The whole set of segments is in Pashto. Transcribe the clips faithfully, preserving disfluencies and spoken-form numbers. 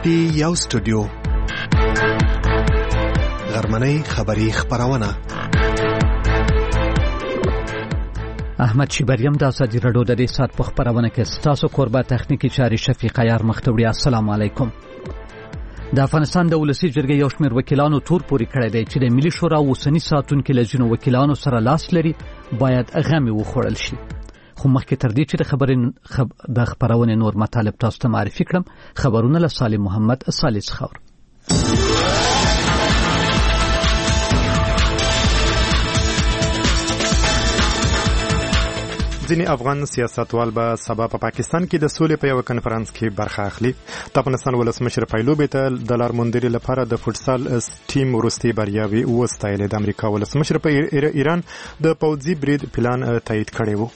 ټي یو سټوډیو غرمنۍ خبری خبرونه احمد شیبریم د ازادي رادیو د دې سات په خبرونه کې ستاسو قربا تخنیکی چاري شفیق عیار مختوړي. السلام علیکم. د افغانستان د ولسی جرګې یو شمېر وکیلانو تور پوري کړی دی چې د ملي شورا اوسنی ساتونکو لجنو وکیلانو سره لاس لري باید غمي وخوړل شي. خو مخکې تر دې چې د خبرې خب... د خبرونه نور مطالب تاسو ته معرفي کړم، خبرونه له سالم محمد سالس خور. ځینې افغان سیاستوال به سبا په پاکستان کې د سولې په یو کنفرانس کې برخه اخلي. د افغانستان ولسمشر پایلوبې ته د لار موندلو لپاره د فوټسال ټیم وروستۍ بریاوې وستایلې. د امریکا ولسمشر په ایران د پوځي برید پلان تایید کړی و.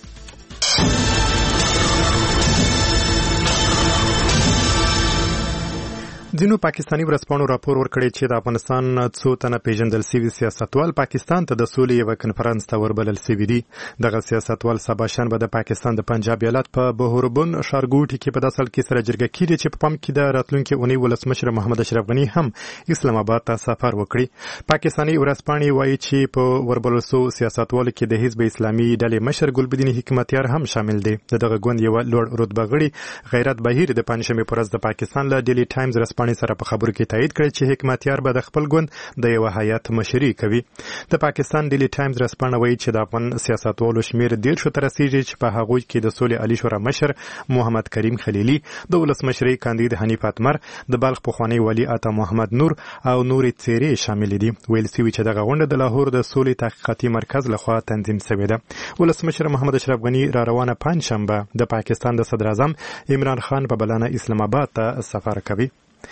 ځینو پاکستاني ورځپاڼو راپور ورکړی چې د افغانستان څو تنه پیژندل شوي سیاستوال پاکستان ته د سولې یو کنفرانس ته وربلل شوي دي. دغه سیاستوال سبا شنبه د پاکستان د پنجاب ایالت په بهربون ښارګوټي کې په داسې حال کې سره جرګه کیږي چې په پام کې د راتلونکي اونۍ ولسمشر محمد اشرف غني هم اسلام آباد ته سفر وکړي. پاکستاني ورځپاڼې وایي چې په وربلل شوو سیاستوالو کې د حزب اسلامي ډلې مشر ګلبدین حکمتیار هم شامل دي. دغه ګوند یو لوړ رتبه غړي غیرت بهیر د پنځشنبه پر ورځ د پاکستان له ډیلی ټایمز رسپانې سره په خبرو کې تایید کړی چې حکمتیار به د خپل ګوند د یو هیئت مشري کوي. د پاکستان ډیلی ټایمز رسپانه وایي چې د افغان سیاستوالو شمیر ډیر شو تر رسیږي چې په هغوی کې د سولې عالی شورا مشر محمد کریم خلیلی، د ولسمشرۍ کاندید حنیف اتمر، د بلخ پخوانی ولی عطا محمد نور او نورې څېرې شامل دي. ویل شوي چې دغه غونډه د لاهور د سولې تحقیقاتي مرکز لخوا تنظیم شوې ده. ولسمشر محمد اشرف غني را روانه پنځشنبه د پاکستان د صدر اعظم عمران خان په بلنه اسلام آباد ته سفر کوي.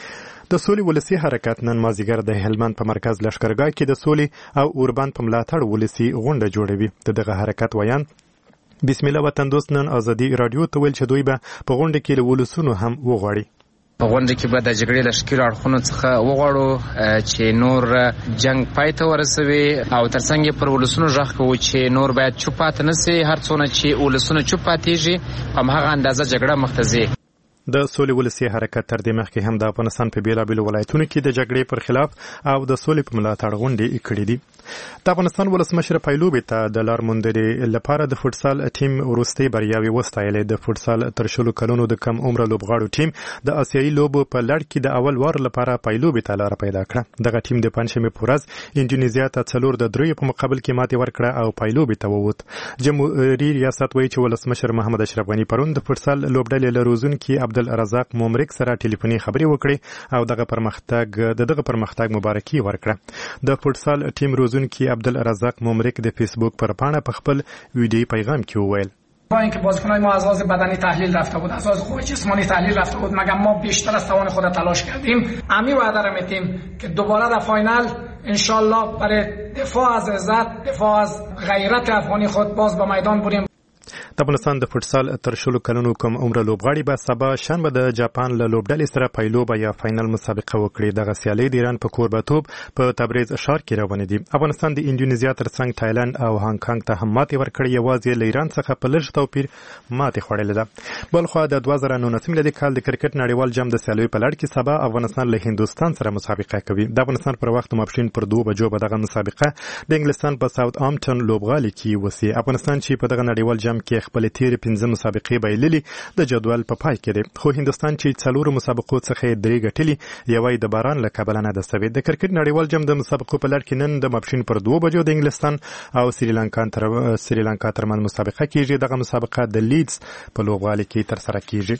د سولې ولسی حرکت نن مازیګر د هلمند په مرکز لشکرګاه کې د سولې او اوربند په ملاتړ ولسی غونډه جوړوي. دغه حرکت ویان بسم الله وطن دوست نن ازادي رادیو ته ویل چې دوی به په غونډه کې له ولسونو هم وغواړي. په غونډه کې به د جګړې له ښکیلو اړخونو څخه وغواړو چې نور جنگ پای ته ورسوي او ترڅنګ یې پر ولسونو غږ کوو چې نور باید چوپ پاتې نه سي. هر څونه چې ولسونه چوپ پاتېږي په هماغه اندازه جګړه مخ ته ځي. د سولې ولسی حرکت تر دې مخکې هم د افغانستان په بیلابیلو ولایتونو کې د جګړې پر خلاف او د سولې په ملاتړ غونډې کړې دي. د افغانستان ولسمشر پایلوبې ته د لار موندلو لپاره د فوټسال ټیم وروستۍ بریاوې وستایلې. د فوټسال تر شلو کلونو د کم عمره لوبغاړو ټیم د آسیایي لوبو په لړ کې د اول وار لپاره پایلوبې ته لار پیدا کړه. دغه ټیم د پنځشنبه په ورځ انډونیزیا ته څلور د دریو په مقابل کې ماتې ورکړه او پایلوبې ته ووت. جمهوریت ریاست وایي چې ولسمشر محمد اشرف غني پرون د فوټسال لوبډلې له روزونکي عبدالرزاق مومرک سره ټلیفوني خبرې وکړې او دغه پرمختګ د دغه پرمختګ مبارکي ورکړه. د فوټسال ټیم روزونکي عبدالرزاق مومرک د فیسبوک پر پاڼه په خپل ویډیویي پیغام کې وویل با اینکه بازیکن‌های ما از لحاظ بدنی تحلیل رفته بود، از لحاظ قوه جسمانی تحلیل رفته بود، مگر ما بیشتر از توان خود تلاش کردیم. امیر وعده را میدیم که دوباره در فاینال انشالله برای دفاع از عزت، دفاع از غیرت افغانی خود باز به میدان بریم. د افغانستان د فوټسال تر شلو کلونو کم عمره لوبغاړي به سبا شنبه د جاپان له لوبډلې سره پایلوبه یا فاینل مسابقه وکړي. دغه سیالي د ایران په کوربه‌توب په تبریز ښار کې روانې دي. افغانستان د انډونیزیا ترڅنګ تایلند او هانګ کانګ ته هم ماتې ورکړې. یوازې له ایران څخه په لږ توپیر ماتې خوړلې ده. بلخوا د دوه زره نولسم میلادي کال د کرکټ نړیوال جام د سیالیو په لړ کې سبا افغانستان له هندوستان سره مسابقه کوي. د افغانستان پر وخت ماپښین پر دوه بجو به دغه مسابقه د انګلستان په ساوث آمپټن لوبغالي کې وسی. افغانستان چې په دغه نړیوال جام کې خپل تیر پنځه مسابقې بایللې د جدول په پای کې دی. خو هندوستان چې څلور مسابقو څخه درې ګټلې یوه د باران له کبله نه ده سوې. د کرکټ نړیوال جام د مسابقو په لړ کې نن د ماپښین پر دوه بجو د انګلستان او سریلانکا تر سریلانکا ترمن مسابقه کیږي. دغه مسابقه د لیدز په لوبغالي کې ترسره کیږي.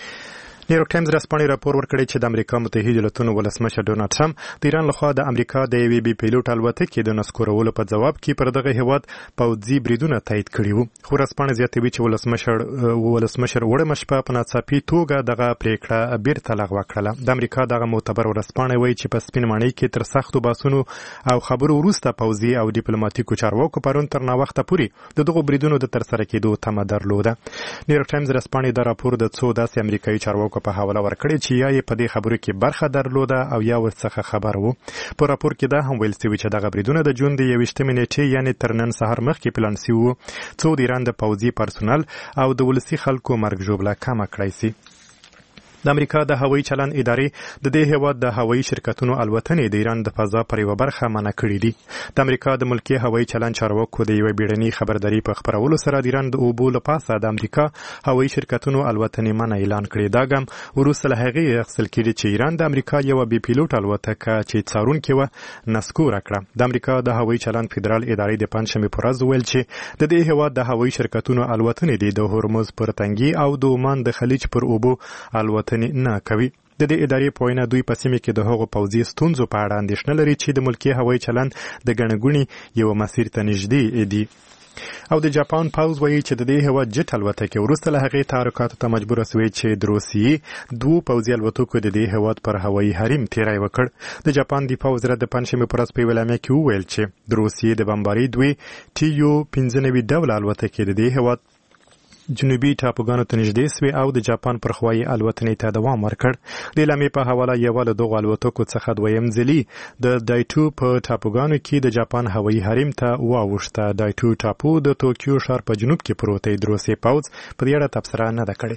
نیویورک ټایمز رسپانې راپور ورکړی چې د امریکا متحده ایالاتونو ولسمشر ډونالډ ټرمپ د ایران لخوا د امریکا د یوې بي پیلوټ الوتکې د نسکورولو په جواب کې پر دغه هیواد پوځي بریدونه تایید کړي وو. خو رسپانې زیاتوي چې ولسمشر ولسمشر وړمه شپه په ناڅاپي توګه دغه پریکړه بیرته لغوه کړله. د امریکا دغه معتبر ورسپانې وایي چې په سپین ماڼۍ کې تر سختو باسونو او خبرو وروسته پوځي او ډیپلوماټیکو چارواکو پرون تر ناوخته پورې د دغو بریدونو د ترسره کېدو تمه درلوده. نیویورک ټایمز رسپانې دا راپور د څو داسې امریکایي چارواکو په حواله ورکړی چې یا یې په دې خبرو کې برخه درلوده او یا ورڅخه خبر وو. په راپور کې دا هم ویل شوي چې دغه بریدونه د جون د یویشتمې نیټې یعنې تر نن سهار مخکې پلان شوي وو څو د ایران د پوځي پرسونل او د ولسي خلکو مرګ ژوبله کمه کړی شي. د امریکا د هوایي چلند ادارې د دې هیواد د هوایي شرکتونو الوتنې د ایران د فضا پر یوه برخه منع کړې دي. د امریکا د ملکي هوایي چلند چارواکو د یوې بیړنۍ خبرداري په خپرولو سره د ایران د اوبو له پاسه د امریکا هوایي شرکتونو الوتنې منع اعلان کړې. دا ګام وروسته له هغې اخیستل کېږي چې ایران د امریکا یوه بې پیلوټ الوتکه چې څارونکې وه نسکوره کړه. د امریکا د هوایي چلند فدرال ادارې د پنجشنبې په ورځ وویل چې د دې هیواد د هوایي شرکتونو الوتنې دي د هرمز پر تنګي او د عمان د خلیج پر اوبو الوتنې نه کوي. د دې ادارې په وینا دوی په سیمه کې د هغو پوځي ستونزو په اړه اندېښنه لري چې د ملکي هوایي چلند د ګڼه ګوڼې یوه مسیر ته نږدې دي. او د جاپان پوځ وایي چې د دې هیواد جټ الوتکې وروسته له هغې تحرکاتو ته مجبوره سوې چې د روسیې دوو پوځي الوتکو د دې هیواد پر هوایي حریم تیری وکړ. د جاپان دفاع وزارت د پنجشنبې په ورځ په یوه اعلامیه کې وویل چې د روسیې د بمبارۍ دوی ټي یو پنځه نوي ډوله الوتکې د دې هیواد جنوبي ټاپوګانو ته نږدې سوې او د جاپان پر خوايي الوتنې ته دوام ورکړ. د اعلامیې په حواله یوه له دغو الوتکو څخه دویم ځلي د دایټو په ټاپوګانو کې د جاپان هوایي حریم ته واوښته. دایټو ټاپو د توکیو ښار په جنوب کې پروت دی. د روسیې پوځ په دې اړه تبصره نه ده کړې.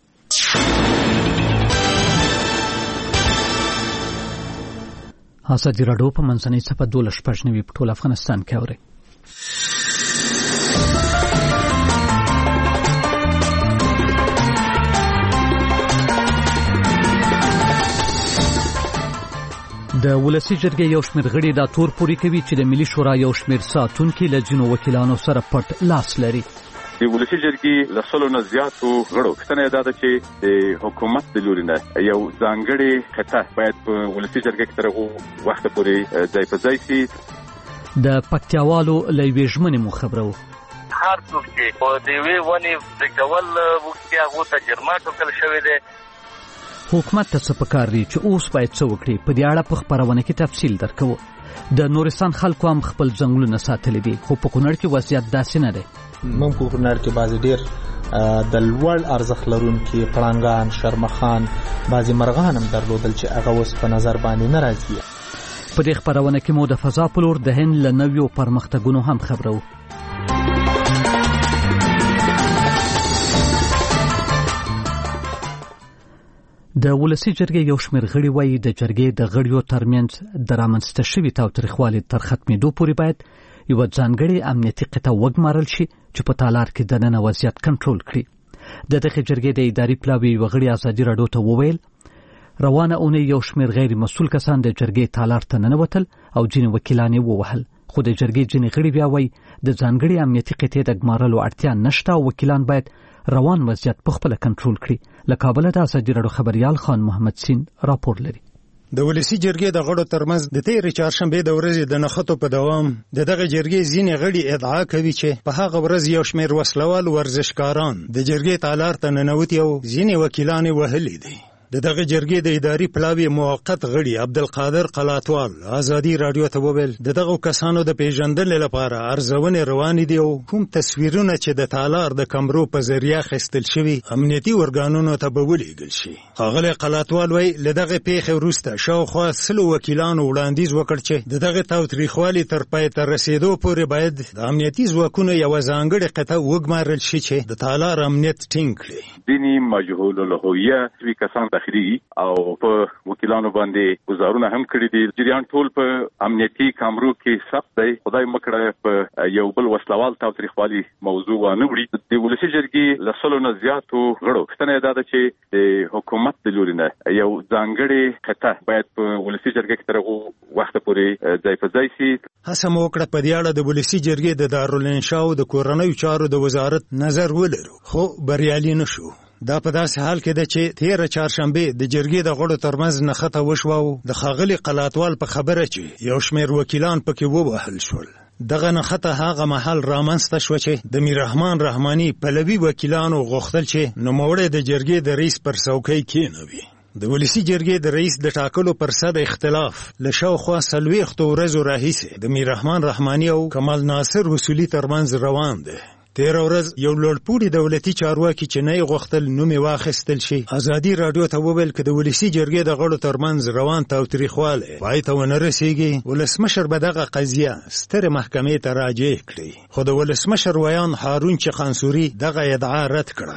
ازادي راډیو په منځنۍ صفحه دولس شپږ نوي په ټول افغانستان کې اوري. د ولسی جرګې یو شمېر غړي دا تور پوري کوي چې د ملي شورا یو شمېر ساتونکي له ځینو وکیلانو سره پټ لاس لري. د ولسی جرګې له سلو نه زیاتو غړو پوښتنه دا ده چې د حکومت د لوري نه یو ځانګړې خطه باید په ولسی جرګې کې تر هغو وخته پورې ځای په ځای شي. د پکتیاوالو له یوې ژمنې مو خبرو. هر څوک چې په د یوې ونې د کول وکړي هغو ته جرمه ټاکل شوې ده. حکومت ته څه پکار دي چې اوس باید څه وکړي؟ په دې اړه په خپرونه کې تفصیل درکوو. د نورستان خلکو هم خپل ځنګلونه ساتلي دي خو په کونړ کې وضعیت داسې نه دی. موږ په کونړ کې بعضې ډېر د لوړ ارزښت لرونکي پړانګان، شرمخان، بعضې مرغان هم درلودل چې هغه اوس په نظر باندې نه راځي. په دې خپرونه کې مو د فضا په لور د هند له نویو پرمختګونو هم خبرو. د ولسی جرګې یو شمېر غړي وایي د جرګې د غړیو ترمنځ د رامنځته شوي تاوتریخوالي تر ختمېدو پورې باید یوه ځانګړې امنیتي قطعه وګمارل شي چې په تالار کې دننه وضعیت کنټرول کړي. د دغې جرګې د اداري پلاوي یوه غړي ازادي راډیو ته وویل روانه اونۍ یو شمېر غیر مسؤل کسان د جرګې تالار ته ننوتل او ځینې وکیلان یې ووهل. خو د جرګې ځینې غړي بیا وایي د ځانګړې امنیتي قطعې د ګمارلو اړتیا نشته او وکیلان باید روان وضعیت په خپله کنټرول کړي. له کابله د ازادي راډیو خبریال خان محمد سین راپور لري. د ولسی جرګې د غړو ترمنځ د تېرې چهارشنبې د ورځې د نښتو په دوام د دغه جرګې ځینې غړي ادعا کوي چې په هغه ورځ یو شمېر وسلوال ورزشکاران د جرګې تالار ته ننوتي او ځینې وکیلان یې وهلي دي. د دغه جرګې د اداري پلاوي موقت غړي عبدالقادر قلاتوال ازادي راډیو ته وویل د دغو کسانو د پیژندنې لپاره ارزونې روانې دي او کوم تصویرونه چې د تالار د کمرو په ذریعه اخیستل شوي امنیتي ارګانونو ته به ولیږل شي. ښاغلی قلاتوال وایي له دغې پیښې وروسته شاوخوا سلو وکیلانو وړاندیز وکړ چې د دغې تاوتریخوالي تر پای ته رسېدو پورې باید د امنیتي ځواکونو یوه ځانګړې قطعه وګمارل شي چې د تالار امنیت ټینګ کړي. ځینې مجهول الهویه کسان داخلي او په وکیلانو باندې گزارونه هم کړی دي. جریان ټول په امنیتي کامرو کې ثبت دی. خدای مکړه په یو بل وسلوال تاوتریخوالي موضوع ونه وړي. د ولسی جرګې له سلو نه زیاتو غړو پوښتنه دا ده چې د حکومت د لوري نه یو ځانګړې خطه باید په ولسی جرګې کې تر هغو وخته پورې ځای په ځای شي. هڅه مو وکړه په دې اړه د ولسی جرګې د دارالانشا او د کورنیو چارو د وزارت نظر ولرو خو بریالي نه شو. دا په داسې حال کې ده چې تېره چهارشنبې د جرګې د غړو ترمنځ نښته وشوه او د ښاغلي قلاتوال په خبره چې یو شمېر وکیلان پکې ووهل شول. دغه نښته هغه مهال رامنځته شوه چې د میررحمان رحماني پلوي وکیلانو غوښتل چې نوموړی د جرګې د رئیس پر څوکۍ کېنوي. د ولسی جرګې د رئیس د ټاکلو پر سر اختلاف له شاوخوا څلوېښتو ورځو راهیسې د میررحمان رحماني او کمال ناصر اصولي ترمنځ روان دی. تېره ورځ یو لوړپوړي دولتي چارواکي چې نه یې غوښتل نوم یې واخیستل شي ازادي راډیو ته وویل که د ولسي جرګې د غړو ترمنځ روان تاوتریخوالی پای ته ونه رسېږي ولسمشر به دغه قضیه سترې محکمې ته راجع کړي. خو د ولسمشر ویان هارون چخانسوري دغه ادعا رد کړه.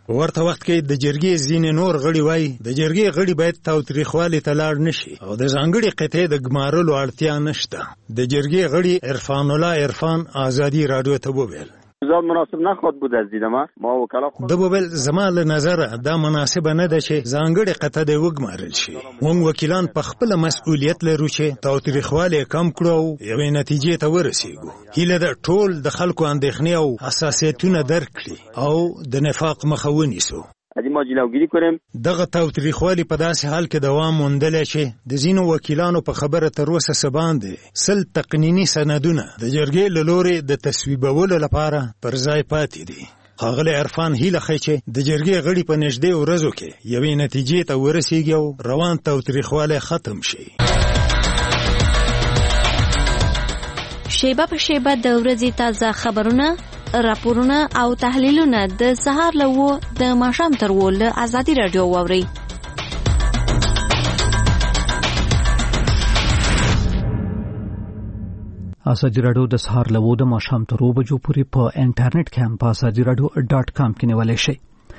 ورته وخت کې د جرګې ځینې نور غړي وایي د جرګې غړي باید تاوتریخوالي ته لاړ نشي او د ځانګړي قطعې د ګمارلو اړتیا نشته. د جرګې غړي عرفان الله عرفان آزادي رادیو ته وویل زاد مناسب نخواد بود از دید ما ما وکلا خود د بوبل زما له نظره دا مناسب نه ده چې ځانګړي قطعه د وګمارل شي. موږ وکیلان په خپل مسؤلیت لرو چې تاوتریخوالی کم کړو او یوې نتیجې ته ورسیږو. هیله ده ټول د خلکو اندېښنې او حساسیتونه درک کړي او د نفاق مخه ونیسو. ادي ما جلوګیری کوم. دغه تاوتریخوالی په داسې حال کې دوام موندلی چې د ځینو وکیلانو په خبره تر اوسه څه باندې سل تقنیني سندونه د جرګې له لورې د تصویبولو لپاره پر ځای پاتې دي. ښاغلی عرفان هیله ښیي چې د جرګې غړي په نږدې ورځو کې یوې نتیجې ته ورسیږي او روان تاوتریخوالی ختم شي. شیبه په شیبه د ورځې تازه خبرونه، راپورونه او تحلیلونه د سهار له و د ماښام تر و له آزادي راډیو واورئ. آزادي راډیو د سهار له و د ماښام تر و بجو پورې په انټرنیټ کې هم په آزادي راډیو ډاټ کام کې نیولی شئ.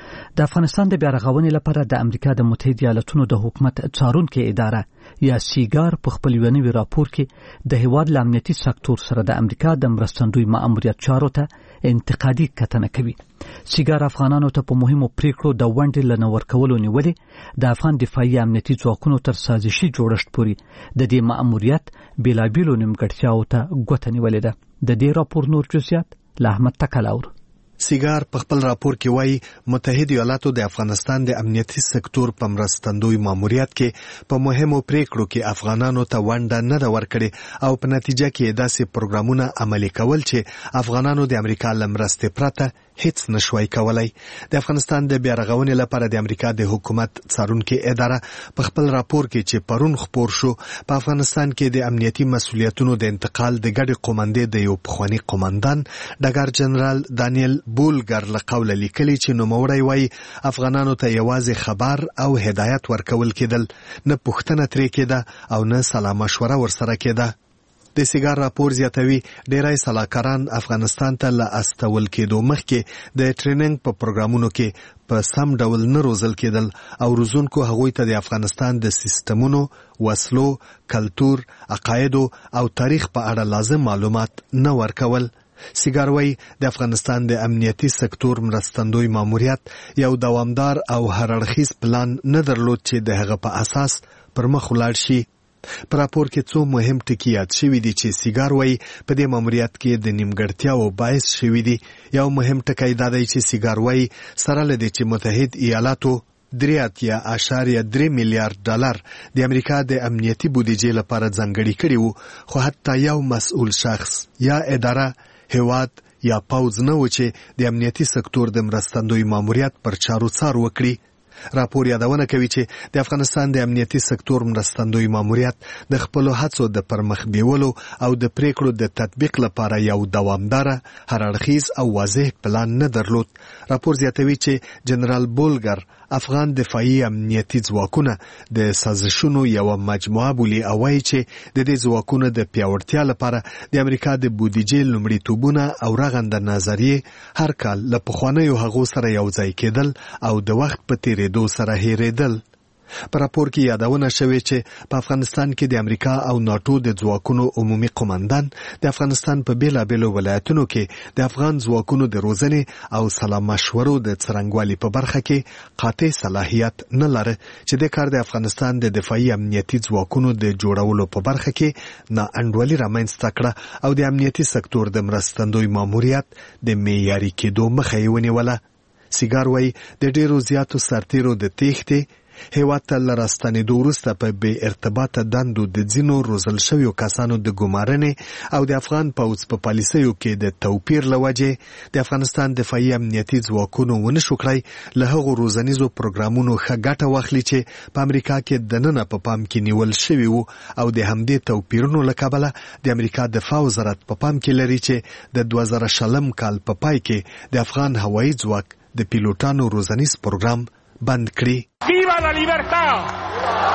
د افغانستان د بیا رغونې لپاره د امریکا د متحده ایالاتونو د حکومت څارونکې اداره یا سیګار په خپل یو نوي راپور کې د هیواد له امنیتي سکتور سره د امریکا د مرستندوی ماموریت چارو ته انتقادي کتنه کوي. سیګار افغانانو ته په مهمو پریکړو د ونډې له نه ورکولو نیولې د افغان دفاعي امنیتي ځواکونو تر سازشي جوړښت پورې د دې ماموریت بېلابېلو نیمګړتیاوو ته ګوته نیولې ده. د دې راپور نور جزئیات له احمد تکلاور. سیګار په خپل راپور کې وایي متحده ایالاتو د افغانستان د امنیتي سکتور په مرستندوی ماموریت کې په مهمو پریکړو کې افغانانو ته ونډه نه ده ورکړې او په نتیجه کې داسې پروګرامونه عملي کول چې افغانانو د امریکا له مرستې پرته هیڅ نشوي کولای. د افغانستان د بیا رغونې لپاره د امریکا د حکومت څارونکې اداره په خپل راپور کې چې پرون خپور شو په افغانستان کې د امنیتي مسولیتونو د انتقال د ګډې قومندې د یو پخوانی قومندان ډګر جنرال دانیل بولګر له قوله لیکلي چې نوموړی وایي افغانانو ته یوازې خبر او هدایت ورکول کېدل، نه پوښتنه ترې کېده او نه سلا مشوره ورسره کېده. د سیګار راپور زیاتوي ډیری سلاکاران افغانستان ته له استول کېدو مخکې د ټریننګ په پروګرامونو کې په سم ډول نه روزل کېدل او روزونکو هغوی ته د افغانستان د سیستمونو، وسلو، کلتور، عقایدو او تاریخ په اړه لازم معلومات نه ورکول. سیګار وايي د افغانستان د امنیتي سکتور مرستندوی ماموریت یو دوامدار او هر اړخیز پلان نه درلود چې د هغه په اساس پر مخ ولاړ شي. په راپور کې څو مهم ټکي یاد شوي دي چې سیګار وايي په دې ماموریت کې د نیمګړتیاو باعث شوي دي. یو مهم ټکی دا دی چې سیګار وايي سره له دې چې متحد ایالاتو درې اتیا اعشاریه درې میلیارډ ډالر د امریکا د امنیتي بودیجې لپاره ځانګړي کړي وو، خو حتی یو مسؤل شخص یا اداره، هیواد یا پوځ نه و چې د امنیتي سکتور د مرستندوی ماموریت پر چارو څار وکړي. راپور یادونه کوي چې د افغانستان د امنیتي سکتور مرستندوی ماموریت د خپلو هڅو د پرمخ بیولو او د پریکړو د تطبیق لپاره یو دوامداره، هر اړخیز او واضح پلان نه درلود. راپور زیاتوي چې جنرال بولګر افغان دفاعي امنیتي ځواکونه د سازشونو یو مجموعه بولي او وایي چې د دې ځواکونو د پیاوړتیا لپاره د امریکا د بودیجې لومړیتوبونه او رغنده نظریې هر کال له پخوانیو هغو سره یو ځای کېدل او د وخت په تیریدو سره هېرېدل. په راپور کې یادونه شوې چې په افغانستان کې د امریکا او ناتو د ځواکونو عمومي قومندان د افغانستان په بیلابېلو ولایتونو کې د افغان ځواکونو د روزنې او سلا مشورو د څرنګوالي په برخه کې قاطع صلاحیت نه لري چې د کار د افغانستان د دفاعي امنیتي ځواکونو د جوړولو په برخه کې نا انډولي رامنځته کړه او د امنیتي سکتور د مرستندوی ماموریت د معیاري کېدو مخه یې ونیوله. سیګار وايي د ډیرو زیاتو سرتیرو د تېښتې، هیواد ته له راستنېدو وروسته په بې ارتباطه دندو د ځینو روزل شویو کسانو د ګمارنې او د افغان پوځ په پالیسیو کې د توپیر له وجې د افغانستان دفاعي امنیتي ځواکونو ونشو کړی له هغو روزنیزو پروګرامونو ښه ګټه واخلي چې په امریکا کې دننه په پام کې نیول شوي وو او د همدې توپیرونو له کبله د امریکا دفاع وزارت په پام کې لري چې د دوه زره شلم کال په پای کې د افغان هوایي ځواک د پیلوټانو روزنیز پروګرام بند کړي. ¡Viva la libertad!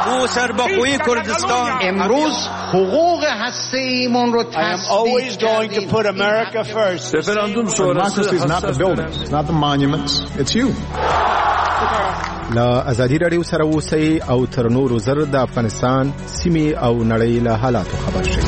او سرباخوی کردستان امروز حقوق هسته‌ایمون رو تثبیت کردیم. رفراندوم شورای لا ازادي رادیو سره اوسئ او تر نورو زر د افغانستان سیمې او نړۍ له حالاتو خبر شئ.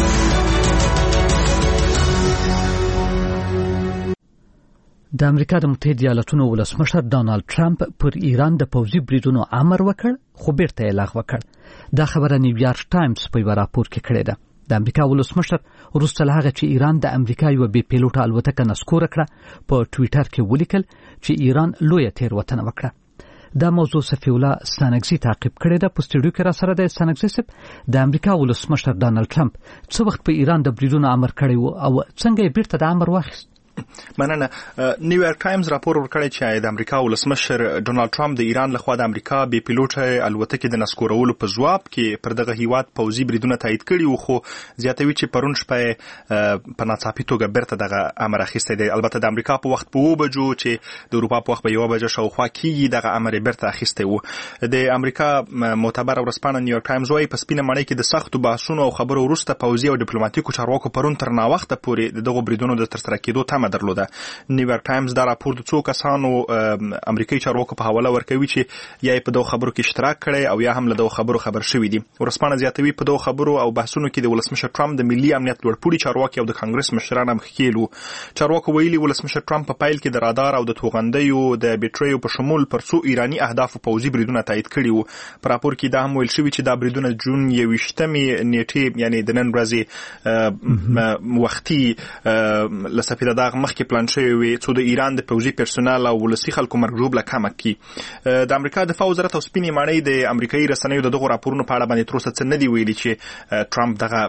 د امریکا د متحده ایالاتونو ولسمشر ډانالډ ټرمپ پر ایران د پوځي بریدونو امر وکړ خو بیرته یې لغوه کړ. دا خبره نیویارک ټایمز په یو راپور کې کړې ده. د امریکا ولسمشر وروسته له هغه چې ایران د امریکا یو بې پیلوټه الوتکه نسکوره کړه په ټویټر کې ولیکل چې ایران لویه تېروتنه وکړه. دا موضوع صفی الله ستانکزی تعقیب کړی ده. په سټوډیو کې را سره د ستانکزی صاحب د امریکا ولسمشر ډانالډ ټرمپ څه وخت په ایران د بریدونو امر کړی و او څنګه یې بیرته د امر واخیست؟ مننه. نیویارک ټایمز راپور ورکړی چې د امریکا ولسمشر ډونالد ټرمپ د ایران لخوا د امریکا بې پیلوټه الوتکې د نسکورولو په ځواب کې پر دغه هیواد پوځي بریدونه تایید کړي وو، خو زیاتوي چې پرون شپه په ناڅاپي توګه بیرته دغه امر اخیستی دی. البته د امریکا په وخت په اوه بجو چې د اروپا په وخت په یوه بجه شاوخوا کېږي دغه امر یې بیرته اخیستی و. د امریکا معتبره ورځپاڼه نیویارک ټایمز وایي په سپینه ماڼۍ کې د سختو بحثونو او خبرو وروسته پوځي او ډیپلوماټیکو چارواکو پرون تر ناوخته پورې دغه بریدونو د ترسره کېدو تمه درلوده. نیویارک ټایمز دا راپور د څو کسانو امریکایي چارواکو په حواله ورکوي چې یا په دغه خبرو کې اشتراک کړي او یا هم له دغه خبرو خبر شوي دي. ورځپاڼه زیاتوي په دغه خبرو او بحثونو کې د ولسمشر ټرمپ د ملي امنیت لوړپوړي چارواکي او د کانګرس مشران هم ښکیل وو. چارواکو ویلي ولسمشر ټرمپ په پیل کې د رادار او د توغندیو د بیټریو په شمول پر څو ایراني اهدافو پوځي بریدونه تایید کړي وو. په راپور کې دا هم ویل شوي چې دا بریدونه جون یوویشتمې نیټې یعنی د نن ورځې وختي له سپیده داغ مخکې پلان شوی وي څو د ایران د پوځي پرسونل او ولسي خلکو مرګ ژوبله کمه کړي. د امریکا دفاع وزارت او سپینې ماڼۍ د امریکایي رسنیو د دغو راپورونو په اړه باندې تر اوسه څه نه دي ویلي چې ټرمپ دغه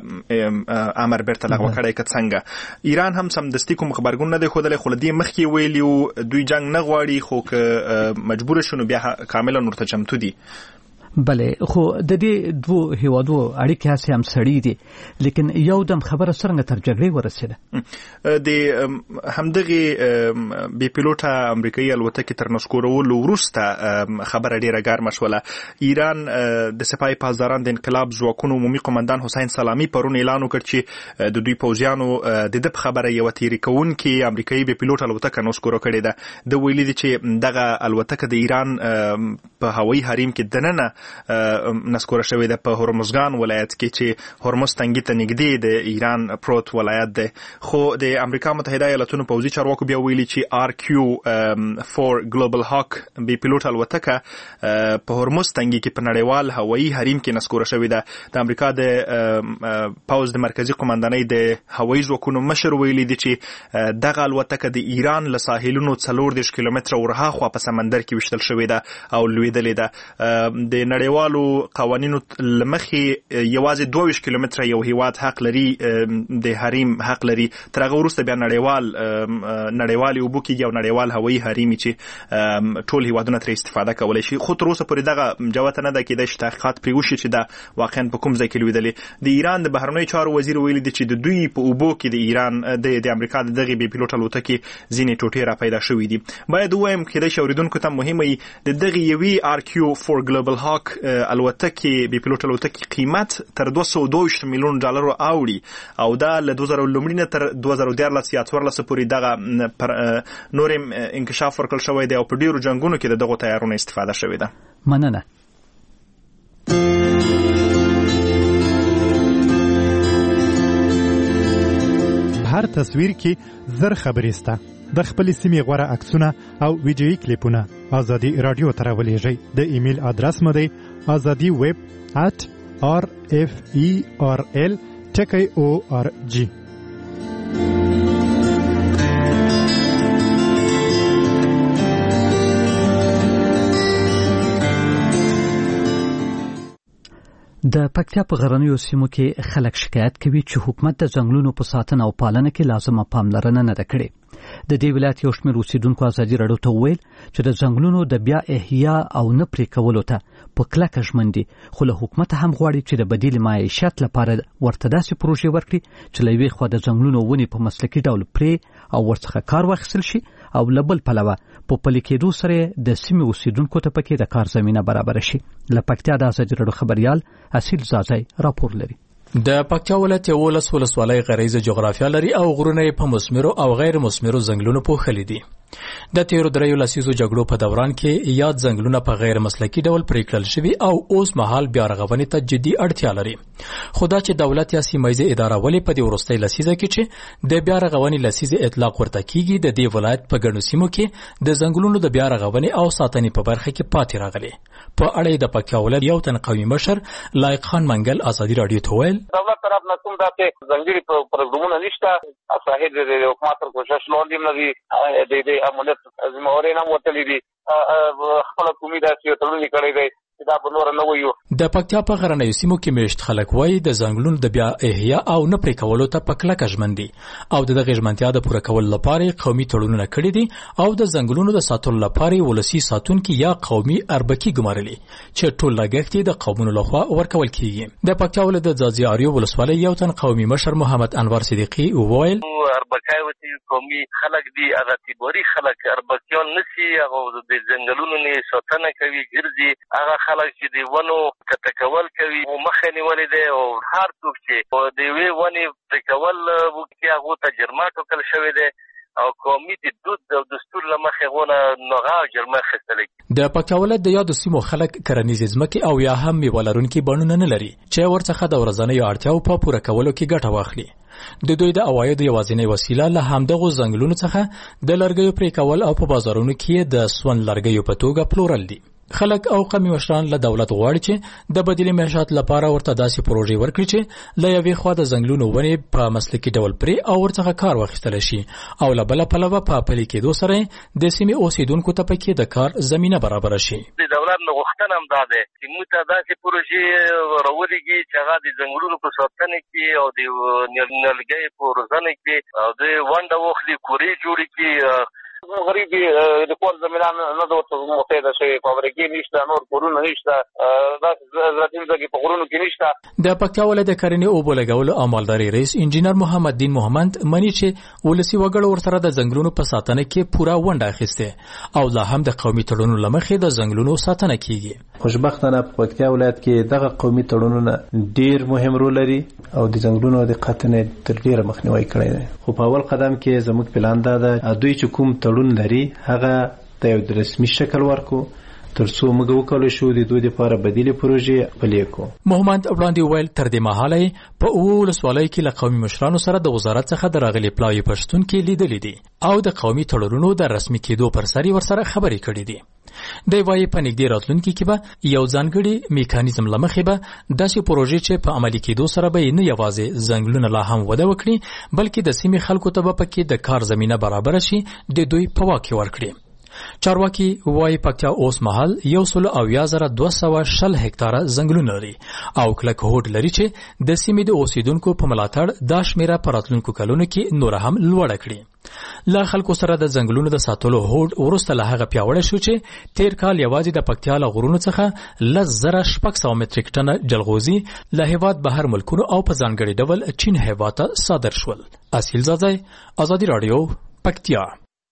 امر بیرته لغوه کړی که څنګه. ایران هم سمدستي کوم خبرګون نه دی ښودلی، خو له دې مخکې ویلي وو دوی جنګ نه غواړي، خو که مجبوره شو نو بیا کاملا ورته چمتو دي. بله، خو د دې دوه هیوادو اړیکې هسې هم سړې دي، لیکن یو دم خبره څرنګه تر جګړې ورسېده؟ د همدغې بې پیلوټه امریکایي الوتکې تر نسکورولو وروسته خبره ډېره ګرمه شوله. ایران د سپاه پاسداران د انقلاب ځواکونو عمومي قمندان حسین سلامي پرون اعلان وکړ چې د دوی پوځیانو د ده په خبره یوه تېرې کوونکې امریکایي بې پیلوټه الوتکه نسکوره کړې ده. ده ویلي دي چې دغه الوتکه د ایران په هوایي حریم کې دننه نسکوره شوې ده په هرمزګان ولایت کې چې هرمز تنګي ته نږدې د ایران پروت ولایت ده. خو د امریکا متحده ایالاتونو پوځي چارواکو بیا ویلي چې آر کیو فور ګلوبل هاک بې پیلوټه الوتکه په هرمز تنګي کې په نړیوال هوایي حریم کې نسکوره شوې ده. د امریکا د پوځ د مرکزي قمندانۍ د هوایي ځواکونو مشر ویلي دي چې دغه الوتکه د ایران له ساحلونو څلور دېرش کیلومتره ورهاخوا په سمندر کې ویشتل شوې ده او لوېدلې ده. د نړیوالو قوانینو لمخې یوازې دوه ویشت کیلومتره یو هیواد حق لري د حریم حق لري، تر هغه وروسته بیا نړیوال نړیوالې اوبو کېږي او نړیوال هوایي حریم چې ټول هیوادونه ترې استفاده کولی شي. خو تر اوسه پورې دغه جوته نه ده کېدای چې تحقیقات پرې وشي چې دا واقعا په کوم ځای کې لوېدلې. د ایران د بهرنیو چارو وزیر ویلي دی چې د دوی په اوبو کې د ایران د امریکا د دغې بې پیلوټه الوتکې ځینې ټوټې را پیدا شوي دي. باید ووایم کېدای شي اورېدونکو ته مهمه وي د دغې یوې آر کیو فور ګلوبل هاک الوتکې بې پیلوټه الوتکې قیمت تر دوه سوه دوه ویشت میلیون ډالرو اوړي او دا له دوه زره لومړي نه تر دوه زره دیارلس یا څوارلسو پورې دغه نور انکشاف ورکړل شوی دی او په ډېرو جنګونو کې د دغو تیارونو استفاده شوې ده. مننه. هر تصویر کې زر خبرې سته. د خپل سیمې غوره عکسونه او ویډیویي کلیپونه ازادي رادیو ته راولېږئ. د ایمیل ادرس مو دی ازادي ویب ات آر اف ای آر ال ټکی او آر جی. د پکتیا په غرنیو سیمو کې خلک شکایت کوي چې حکومت د ځنګلونو په ساتنه او پالنه کې لازمه پاملرنه نه ده کړې. د دې ولایت یو شمېر اوسیدونکو ازادي راډیو ته وویل چې د ځنګلونو د بیا احیا او نه پرې کولو ته په کلکه ژمن دي، خو له حکومته هم غواړي چې د بدیل معیشت لپاره ورته داسې پروژې ورکړي چې له یوې خوا د ځنګلونو ونې په مسلکي ډول پرې او ورڅخه کار واخیستل شي او لبل پلوه په پلي کېدو سره د سیمې اوسیدونکو ته پکې د کار زمینه برابر شي. له پکتیا د ازادي راډیو خبريال اصیل زازی راپور لري. د پکتیا ولایت یولس ولسوالۍ غریزه جغرافیه لري او غرونه په مثمرو او غیر مثمرو ځنګلونو پوښلي دي. د تیرو دریو لسیزو جګړو په دوران کې یاد ځنګلونه په غیر مسلکي ډول پرې کړل شوي او اوس مهال بیا رغونې ته جدي اړتیا لري. خو دا چې دولت یا سیمه ییزه اداره ولې په دې وروستۍ لسیزه کې چې د بیا رغونې لسیزه اطلاق ورته کیږي د دې ولایت په ګڼو سیمو کې د ځنګلونو د بیا رغونې او ساتنې په برخه کې پاتې راغلي. په اړه د پکتیا ولایت یو تن قومي مشر لایق خان منګل ازادي راډیو ته ویل دولت طرف نه کوم داسې ځنګړي پروګرامونه نشته. صاحب د حکومت تر کوشش لاندې نه دي د د امنیت ذمہواري نه وتلې دي. خپل قومي داسې تړونی کړی دی دا په نور نه وایو. د پکتیا په غرنیو سیمو کې میشت خلک وایي د ځنګلونو د بیا احیا او نه پرې کولو ته په کلکه ژمن دي او د دغه ژمنتیا د پوره کولو لپاره قومي تړونونه کړي دي او د ځنګلونو د ساتلو لپاره ولسی ساتونکي یا قومي اربکي ګمارلي چې ټول لګښت د قومونو لخوا ورکول کیږي. د پکتیا ولایت د ځاځي اریو ولسوالۍ یو تن قومي مشر محمد انور صدیقي وویل اربکای وتی قومي خلک دي هغه تیبوري خلک اربکیان نسی هغه د ځنګلونو نه ساتنه کوي ګرځي هغه خلک چې دی ونو کتکول کوي او مخه نیولې ده او هر څوک چې دی وی ونی تکول وکي هغه ته جرماتو کل شوی ده او قومي د دود او دستور لمخه غونه نوغه جرمه خستل. د پکتیا ولایت د یادو سیمو خلک کرنیز ځمکې او یا هم میوالرونکي بڼونه نه لري چې ورڅخه د ورځنیو اړتیاو په پوره کولو کې ګټه واخلي. د دوی د عوایدو یوازینی وسیله له همدغو ځنګلونو څخه د لرګیو پرې کول او په بازارونو کې د سون لرګیو په توګه پلورل دي. خلک او قومي مشران له دولت غواړي چې د بدیل معیشت لپاره ورته داسې پروژې ورکړي چې له یوې خوا د ځنګلونو ونې په مسلکي ډول پرې او ورڅخه کار واخیستل شي او له بله پلوه په پلي کېدو سره د سیمې اوسیدونکو ته پکې د کار زمینه برابره شي. د دولت نه غوښتنه هم دا ده چې موږ ته داسې پروژې راوړيږي چې هغه د ځنګلونو په ساتنه کې او د نیالګیو په روزنه کې او د ونډه واخلي کورې جوړې کړي. غریبي د کور زمینان نه د متحده شوی فابریکې نشته نور کورونه نشته دا زراعتي ځای په غرونو کې نشته. د پکتیا ولایت د کرنې اوبو لګولو او مالداري رئیس انجینر محمد دین محمد منی چې ولسی وګړو ورسره د ځنګلونو په ساتنه کې پوره ونډه اخیسته او لا هم د قومي تړونونو لمخې د ځنګلونو ساتنه کیږي. خوشبختانه په پکتیا ولایت کې دغه قومي تړونونه ډیر مهم رول لري او د ځنګلونو د قطعنې تر ډیره مخنیوي کړی دی. خو په اول قدم کې زموږ پلان دا ده دوی چې کوم تړون لري هغه د یو رسمي شکل ورکو ترڅو موږ وکولای شو د دوی لپاره بدیله پروژې پلي کړو. محمد وړاندې ویل تر دې مهاله په ولسوالۍ کې له قومي مشرانو سره د وزارت څخه د راغلي پلاوی پښتون کې لیدلې دي او د قومي تړونونو د رسمي کېدو پر سر ورسره خبرې کړې دي. د وایي په نږدې راتلونکي کې به یو ځانګړي میکانیزم لمخې به داسې پروژې چې په عملي کېدو سره به نه یوازې ځنګلونه لا هم وده وکړي بلکې د سیمې خلکو ته به پکې د کار زمینه برابر شي د دوی په واک کې ورکړي. چارواکي وایي پکتیا اوس مهال یو سل او یا زره دوه سوه شل هکتاره ځنګلونه لري او کلک هوډ لري چې د سیمې د اوسیدونکو په ملاتړ دا شمیره په راتلونکو کلونو کې نور هم لوړه کړي. له خلکو سره د ځنګلونو د ساتلو هوډ وروسته له هغه پیاوړی شو چې تیر کال یوازې د پکتیا له غرونو څخه لس زره شپږ سوه متریک ټنه جلغوزي له هېواد بهر ملکونو او په ځانګړي ډول چین هېواد ته صادر شول. اصیل زاځی ازادي راډیو پکتیا.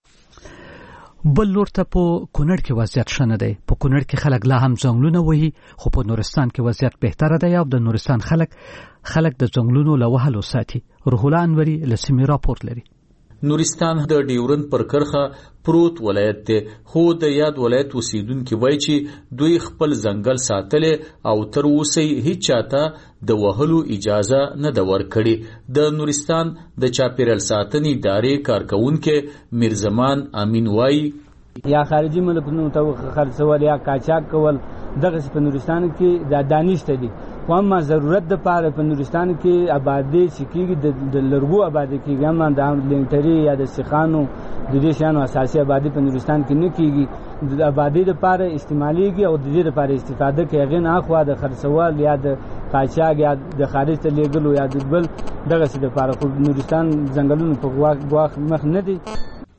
بل لور ته په کونړ کې وضعیت ښه نه دی. په کونړ کې خلک لا هم ځنګلونه وهي خو په نورستان کې وضعیت بهتره دی او د نورستان خلک خلک د ځنګلونو له وهلو ساتي. روح الله انوري له سیمې راپور لري. نورستان د ډیورند پر کرخه پروت ولایت دی خو د یاد ولایت اوسیدونکي وایي چې دوی خپل ځنګل ساتلې او تر اوسه هیڅ چاته د وهلو اجازه نه ده ورکړې. د نورستان د چاپیریال ساتنې ادارې کارکونکي میرزمان امین وایي یا خارجي ملکونو ته خرڅول یا قاچاق کول دغه په نورستان کې د دانشته دي خو اما ضرورت د پاره په نورستان کې آبادی سکیږي د لرګو آبادی کېږي اما د لینټری یا د سخانو د دې شانو اساسي آبادی په نورستان کې نه کېږي. د آبادی د پاره استعماليږي او د دې لپاره استفاده کوي نه خو د خرڅول یا د قاچاق یا د خارج ته لیږلو یا د بل دغه څه د پاره نورستان ځنګلونو په غواخ مخ نه دي.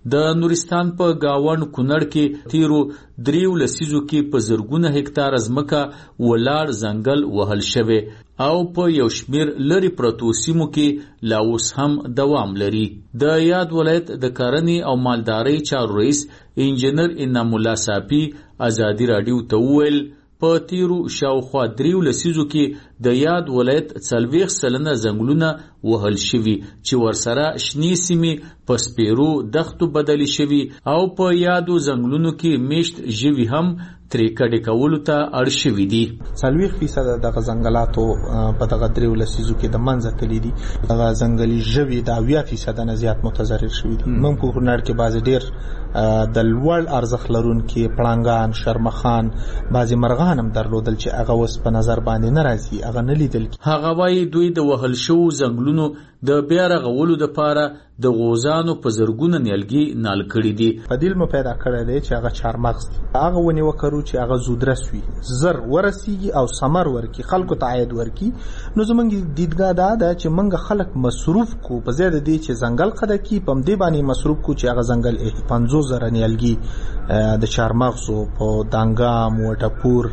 د نورستان په گاون کونړ کې تیرو دریو لسیزو کې په زرګونه هکتار ځمکه ولاړ ځنګل وهل شوی او په یو شمیر لري پرتو سیمو کې لا اوس هم دوام لري. د یاد ولایت د کرنې او مالدارۍ چارو رئیس انجنیر انعام الله صافي ازادي رادیو ته وویل په تیرو شاوخوا دریو لسیزو کې د یاد ولایت څلوېښت سلنه ځنګلونه وهل شوي چې ورسره شنې سیمې په سپیرو دښتو بدلې شوي او په یادو ځنګلونو کې میشت ژوي هم ترې کډې کولو ته اړ شوي دي. څلوېښت فیصده دغه ځنګلاتو په دغه دریو لسیزو کې د منځه تللي دي. دغه ځنګلي ژوي د اویا فیصده نه زیات متضرر شوي دي. موږ په کونړ کې بعضې ډېر د لوړ ارزښت لرونکي پړانګان، شرمخان، بعضې مرغان هم درلودل چې هغه اوس په نظر باندې نه راځي، هغه نه لیدل کېږي. هغه وایي دوی د وهل شوو ځنګلونو د بیا رغولو دپاره د غوزانو په زرګونه نیالګي نال کړي دي. بدیل مو پیدا کړی دی چې هغه چارمغز دي. هغه ونې وکرو چې هغه زودرس وي، زر ورسیږي او ثمر ورکي، خلکو ته عاید ورکي. نو زموږ دیدګاه دا ده چې موږ خلک مصروف کو په ځای د دې چې ځنګل قده کړي، په همدې باندې مصروف کو چې هغه ځنګل پنځوس زره نیالګي د چارمغزو په دانګام، وټپور،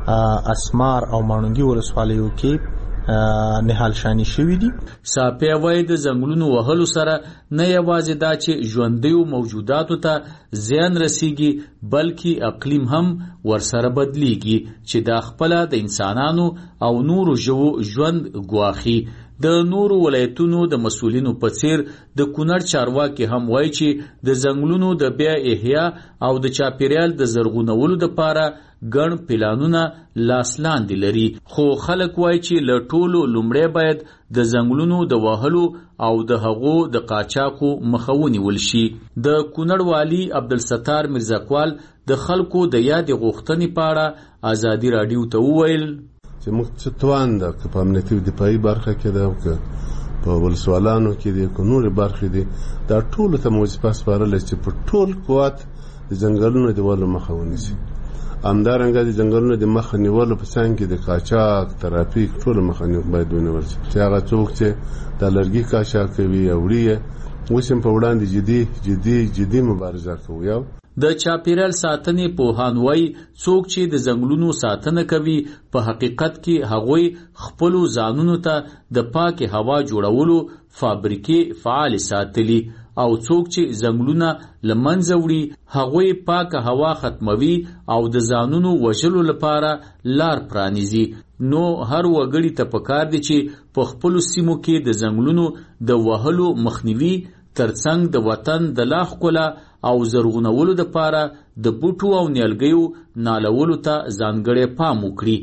اسمار او ماڼوګي ولسوالیو کې نهال شانی شوی دي. صافي وایي د ځنګلونو وهلو سره نه یوازې دا چې ژوندیو موجوداتو ته زیان رسیږي بلکې اقلیم هم ورسره بدلیږي چې دا خپله د انسانانو او نورو ژوو ژوند ګواخي. د نورو ولایتونو د مسؤلینو په څیر د کونړ چارواکي هم وایي چې د ځنګلونو د بیا احیا او د چاپیریال د زرغونولو لپاره ګڼ پلانونه لاس لاندې لري، خو خلک وایي چې له ټولو لومړی باید د ځنګلونو د وهلو او د هغو د قاچاقو مخه ونیول شي. د کونړ والي عبدالستار میرزاکوال د خلکو د یادې غوښتنې په اړه ازادي راډیو ته وویل چې موږ څه توان ده که په امنیتي دفاعي برخه کې ده او که په ولسوالانو کې دي که نورې برخې دي، دا ټولو ته وظیفه سپارله چې په ټول قوت د ځنګلونو د وهلو مخه ونیسي. همدارنګه د ځنګلونو د مخه نیولو په څنګ کې د قاچاق، ترافیک ټولو مخه باید ونیول شي. چې هغه څوک چې د لرګي قاچاق کوي او وړي یې اوس هم په وړاندې جدي جدي جدي مبارزه کوو. یو د چاپیریال ساتنې پوهان وایي څوک چې د ځنګلونو ساتنه کوي په حقیقت کې هغوی خپلو ځانونو ته د پاکې هوا جوړولو فابریکې فعال ساتلي او څوک چې ځنګلونه له منځه وړي هغوی پاکه هوا ختموي او د ځانونو وژلو لپاره لار پرانیزي. نو هر وګړي ته پکار دي چې په خپلو سیمو کې د ځنګلونو د وهلو مخنیوي ترڅنګ د وطن د لا ښکلا او زرغونولو لپاره د بوټو او نیالګیو نالولو ته ځانګړی پام وکړي.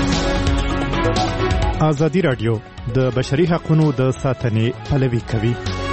ازادي راډیو د بشري حقوقو د ساتنې پلوي کوي.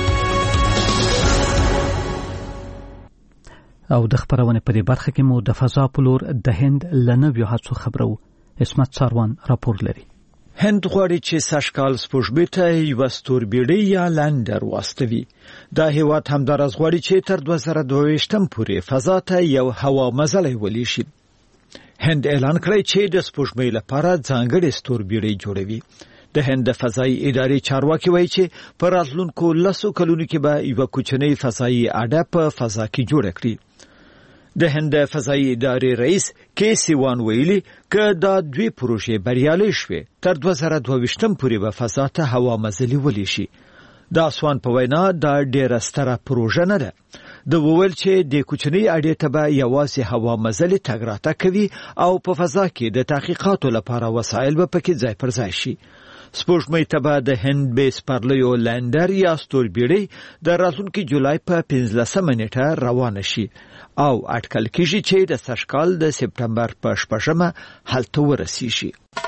او د خبرونه په دې برخه کې مو د فضا پلور د هند لنویو هڅو خبرو اسمت ساروان راپور لري. هند غواړي چې سږکال سپوږمۍ ته یوه ستوربیړۍ یا لنډر واستوي. دا هیواد همداراز غواړي چې تر دوه زره دوه ویشتم پورې فضا ته یو هوا مزلی ولیشي. هند اعلان کړی چې د سپوږمۍ لپاره ځانګړې ستوربیړۍ جوړوي. د هند د فضایي ادارې چارواکي وایي چې په راتلونکو لسو کلونو کې به یوه کوچنۍ فضایي اډه په فضا کې جوړه کړي. د هند فضایي ادارې رئیس کې سیوان ویلي که دا دوی پروژې بریالۍ شوې تر دوه زره دوه ویشتم پورې به فضا ته هوا مزلې ولیشي. د اسوان په وینا دا ډېره ستره پروژه نه ده. د وویل چې د کوچنۍ اډې ته به یوازې هوا مزلې تګ راتګ کوي او په فضا کې د تحقیقاتو لپاره وسایل به پکې ځای پر ځای شي. سپوږمۍ ته به د هند بیس پرلیو لنډر یا ستوربیړۍ د راتلونکي جولای په پنځلسمه نیټه روانه شي او اټکل کېږي چې د سږکال د سپټمبر په شپږمه هلته ورسیږي.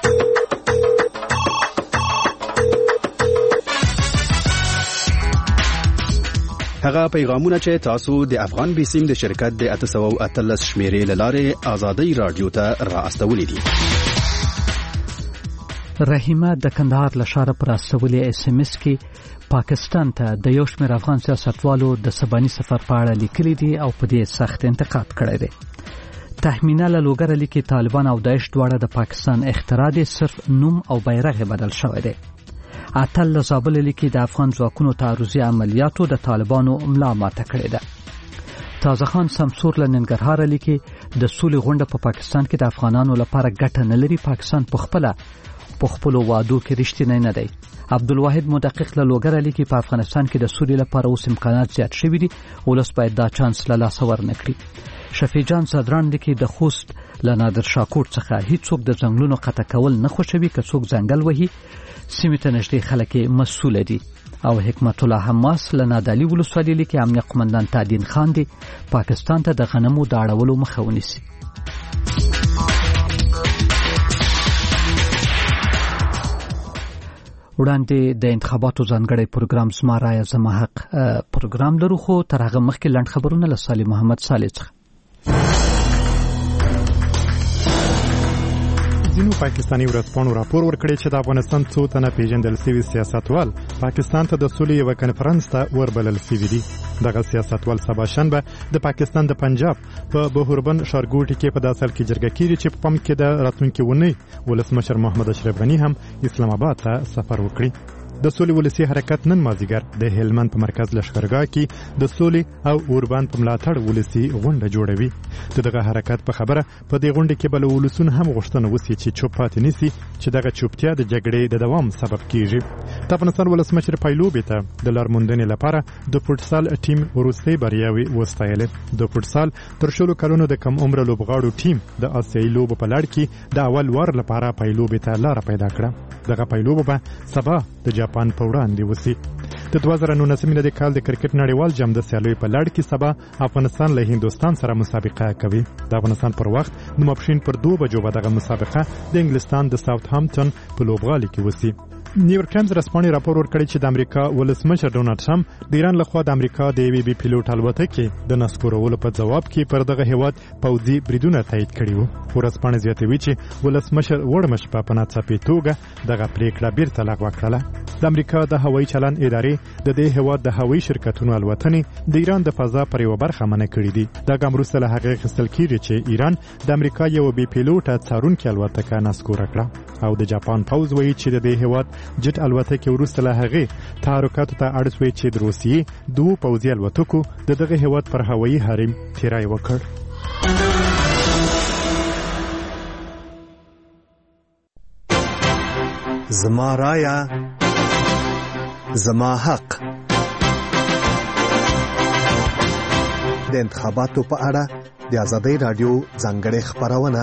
هغه پیغامونه چې تاسو د افغان بیسیم د شرکت د اته سوه اتلس شمیرې له لارې ازادي راډیو ته را استولې دي. رحیمه د کندهار له ښاره پر استولې اس ام اس کې پاکستان ته د یو شمېر افغان سیاستوالو د سباني سفر په اړه لیکلي دي او په دې سخت انتقاد کړی دی. تحمینا له لوګره لیکي طالبان او داعش دواړه د پاکستان اختراع دي، صرف نوم او بیرغ بدل شوی دی. اتل له زابل لیکي د افغان ځواکونو تعرضي عملیاتو د طالبانو ملا ماته کړې ده. تازه خان سمسور له ننګرهار لیکي د سولې غونډه په پاکستان کې د افغانانو لپاره ګټه نه لري. پاکستان په خپل په خپل وعدو کې رښتینی نه دی. عبدالواحد مدقق له لوګر لیکي په افغانستان کې د سولې لپاره اوس امکانات زیات شوي دي، ولس باید دا چانس له لاسه ورنکړي. شفیع جان صدران لیکي د خوست له نادر شاکوټ څخه هیڅوک د ځنګلونو قطع کول نه خوښوي، که څوک ځنګل وهي سیمې ته نږدې خلک مسؤل دي. او حکمت الله حماس له نادعلي ولسوالۍ لیکي امنیه قومندان تادین خان دی پاکستان ته د غنمو د اړولو مخه ونیسي. وړاندې د انتخاباتو ځانګړی پروګرام زما رایه زما حق پروګرام لرو، خو تر هغه مخکې لنډ خبرونه له صالح محمد صالح څخه. ځینو پاکستاني ورځپاڼو راپور ورکړی چې د افغانستان څو تنه پیژندل شوي سیاستوال پاکستان ته د سولې یوه کنفرانس ته وربلل شوي دي. دغه سیاستوال سبا شنبه د پاکستان د پنجاب په بهوربن ښارګوټي کې په داسې حال کې جرګه کیږي چې په پام کې د راتلونکي اونۍ ولسمشر محمد اشرف غني هم اسلام آباد ته سفر وکړي. د سولې ولسي حرکت نن مازدیګر د هلمند په مرکز لښکرګاه کې د سولې او اوربند په ملاتړ ولسي غونډه جوړوي. د دغه حرکت په خبره په دې غونډه کې بل ولسونه هم غوښتنه وسي چې چوپ پاتې نشي، چې دغه چوپتیا د جګړې د دوام سبب کیږي. د افغانستان ولسمشر پایلوبې ته د لارموندنې لپاره د فوټسال ټیم وروستۍ بریاوې وستایلې. د فوټسال تر شلو کلونو د کم عمره لوبغاړو ټیم د آسیایي لوبو په لړ کې د اول وار لپاره پایلوبې ته لاره پیدا کړه. دغه پایلوبه به سبا د جاپان په وړاندې وسی. د دوه زره نولسم میلادي کال د کرکټ نړیوال جام د سیالیو په لړ کې سبا افغانستان له هندوستان سره مسابقه کوي. د افغانستان پر وخت د ماپښین پر دوه بجو به دغه مسابقه د انګلستان د ساوث هامپټن په لوبغالي کې وسی. نیویورک ټایمز رسپانې راپور ورکړی چې د امریکا ولسمشر ډونالډ ټرمپ د ایران لخوا د امریکا د یوې بي پیلوټ الوتکې د نسکورولو په ځواب کې پر دغه هیواد پوځي بریدونه تایید کړي وو. ورځپاڼې زیاتوي چې ولسمشر وړمه شپه په ناڅاپي توګه دغه پریکړه بیرته لغوه کړله. د امریکا د هوایي چلن ادارې د دې هیواد د هوایي شرکتونو الوتنې د ایران د فضا پر یوه برخه منع کړي دي. دا ګام وروسته له هغې اخیستل کېږي چې ایران د امریکا یوه بي پیلوټه څارونکې الوتکه نسکوره کړه. او د جاپان پوځ وایي چې د دې هیواد جټ الوتکې وروسته له هغې تحرکاتو ته اړ شوې چې د روسیې دوو پوځي الوتکو د دغه هیواد پر هوایي حریم تیری وکړ. زما رایه زما حق د انتخاباتو په اړه د آزادۍ رادیو ځانګړې خبرونه.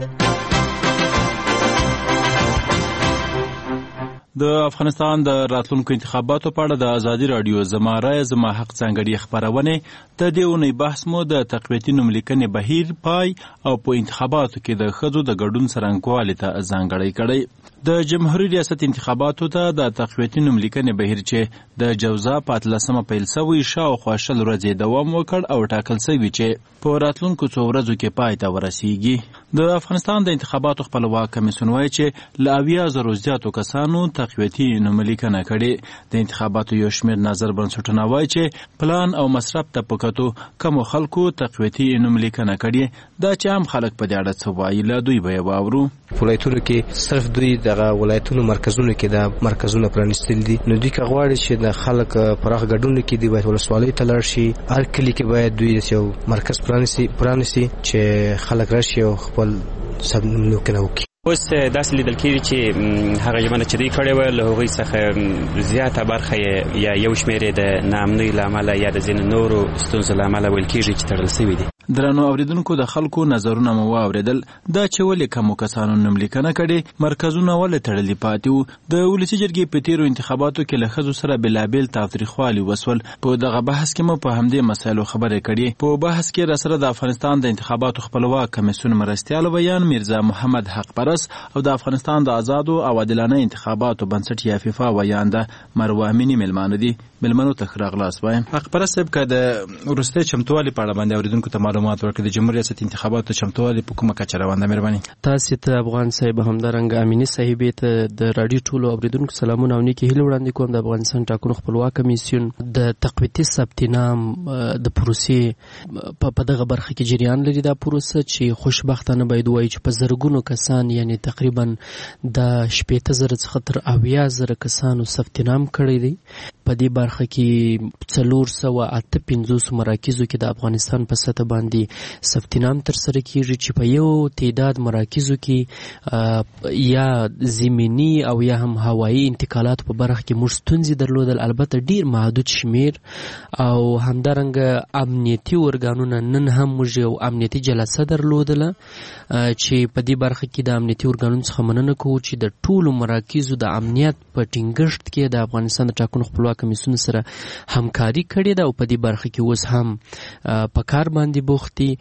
د افغانستان د راتلونکو انتخاباتو په اړه د ازادي رادیو زما رایه زما حق ځانګړې خبرونه د دې اونۍ بحث مو د تقویتي نوملیکنې بهیر پای او په انتخاباتو کې د ښځو د ګډون څرنګوالي ته ځانګړی کړی. د جمهوریت ریاست انتخاباتو ته د تقویتي نوملیکنې بهیر چې د جوزا په اتلسمه پیل شوی شاوخوا شل ورځې دوام وکړ او ټاکل شوی چې په راتلونکو څو ورځو کې پای ته ورسیږي. د افغانستان د انتخاباتو خپلواک کمیسیون وایي چې له اویا زرو زیاتو کسانو تقویتي نوملیکنه کړې. د انتخاباتو یو شمېر نظر بنسټونه وایي چې پلان او مصرف ته په کتو کمو خلکو تقویتي نوملیکنه کړې. دا چې عام خلک په دې اړه څه وایي له دوی به یې واورو. ولایتونو کې صرف دوی دغه ولایتونو مرکزونو کې د مرکزونه پرانیستل دي، نو دوی که غواړي چې د خلک پراخ ګډون کې دی باید ولسوالۍ ته لاړ شي. هر کلي کې باید دوی یو مرکز پرانیستي پرانیستي چې خلک راشي او خپل نوملیکنه وکړي. اوس داسې لیدل کېږي چې هغه ژمنه چې دوی کړې وه له هغوی څخه زیاته برخه یا یو شمېر یې د ناامنۍ له امله یا د ځینو نورو ستونزو له امله ویل کېږي چې تړل شوي دي. درنو اوریدونکو د خلکو نظرونه مو واوریدل. دا چې ولې کمو کسانو نوملیکنه کړې، مرکزونه ولې تړلي پاتې وو. د ولسي جرګې په تیرو انتخاباتو کې له ښځو سره بېلابېل تاوتریخوالي وسول. په دغه بحث کې مو په همدې مسایلو خبرې کړې. په بحث کې راسره د افغانستان د انتخاباتو خپلواک کمیسیون مرستیال ویان میرزا محمد حق پرس او د افغانستان د آزادو او عادلانه انتخاباتو بنسټ یا فیفا ویان ده مروه امینی ملمانو دي. ملمنو ته ښه راغلاست وایم. حق پرس صاحب که د وروستۍ چمتووالي په اړه باندې اوریدونکو ته معلومات ورکړي. د جمهوریت ریاست انتخاباتو چمتووالی په کومه کچه روان ده؟ مهرباني. تاسو ته افغان صاحب همدارنګ امینی صاحب ته د رادیو ټولو اوریدونکو سلامونه او نیکی هیله وړاندې کوم. د افغانستان ټاکنو خپلواک کمیسیون د تقویتي ثبت نام د پروسې په دغه برخه کې جریان لري. دا پروسه چې خوشبختانه باید وایي چې په زرګونو کسان یعنی تقریبا د شپېته زره څخه تر اویا زره کسانو ثبت نام کړی دی. په دې برخه کې څلور سوه اته پنځوس مراکزو کې د افغانستان په سطح باندې ثبت نام ترسره کیږي چې په یو تعداد مراکزو کې یا زمینی او یا هم هوایي انتقالات په برخه کې موږ ستونزې درلودل، البته ډیر محدود شمیر، او همدارنګه امنیتي ارګانونه نن هم موږ یو امنیتي جلسه درلودله چې په دې برخه کې د امنیتي ارګانونو څخه مننه کوو چې د ټولو مراکزو د امنیت په ټینګښت کې د افغانستان د ټاکنو خپلواک کمیسیون سره همکاري کړې ده او په دې برخه کې اوس هم په کار باندې بوخت دي.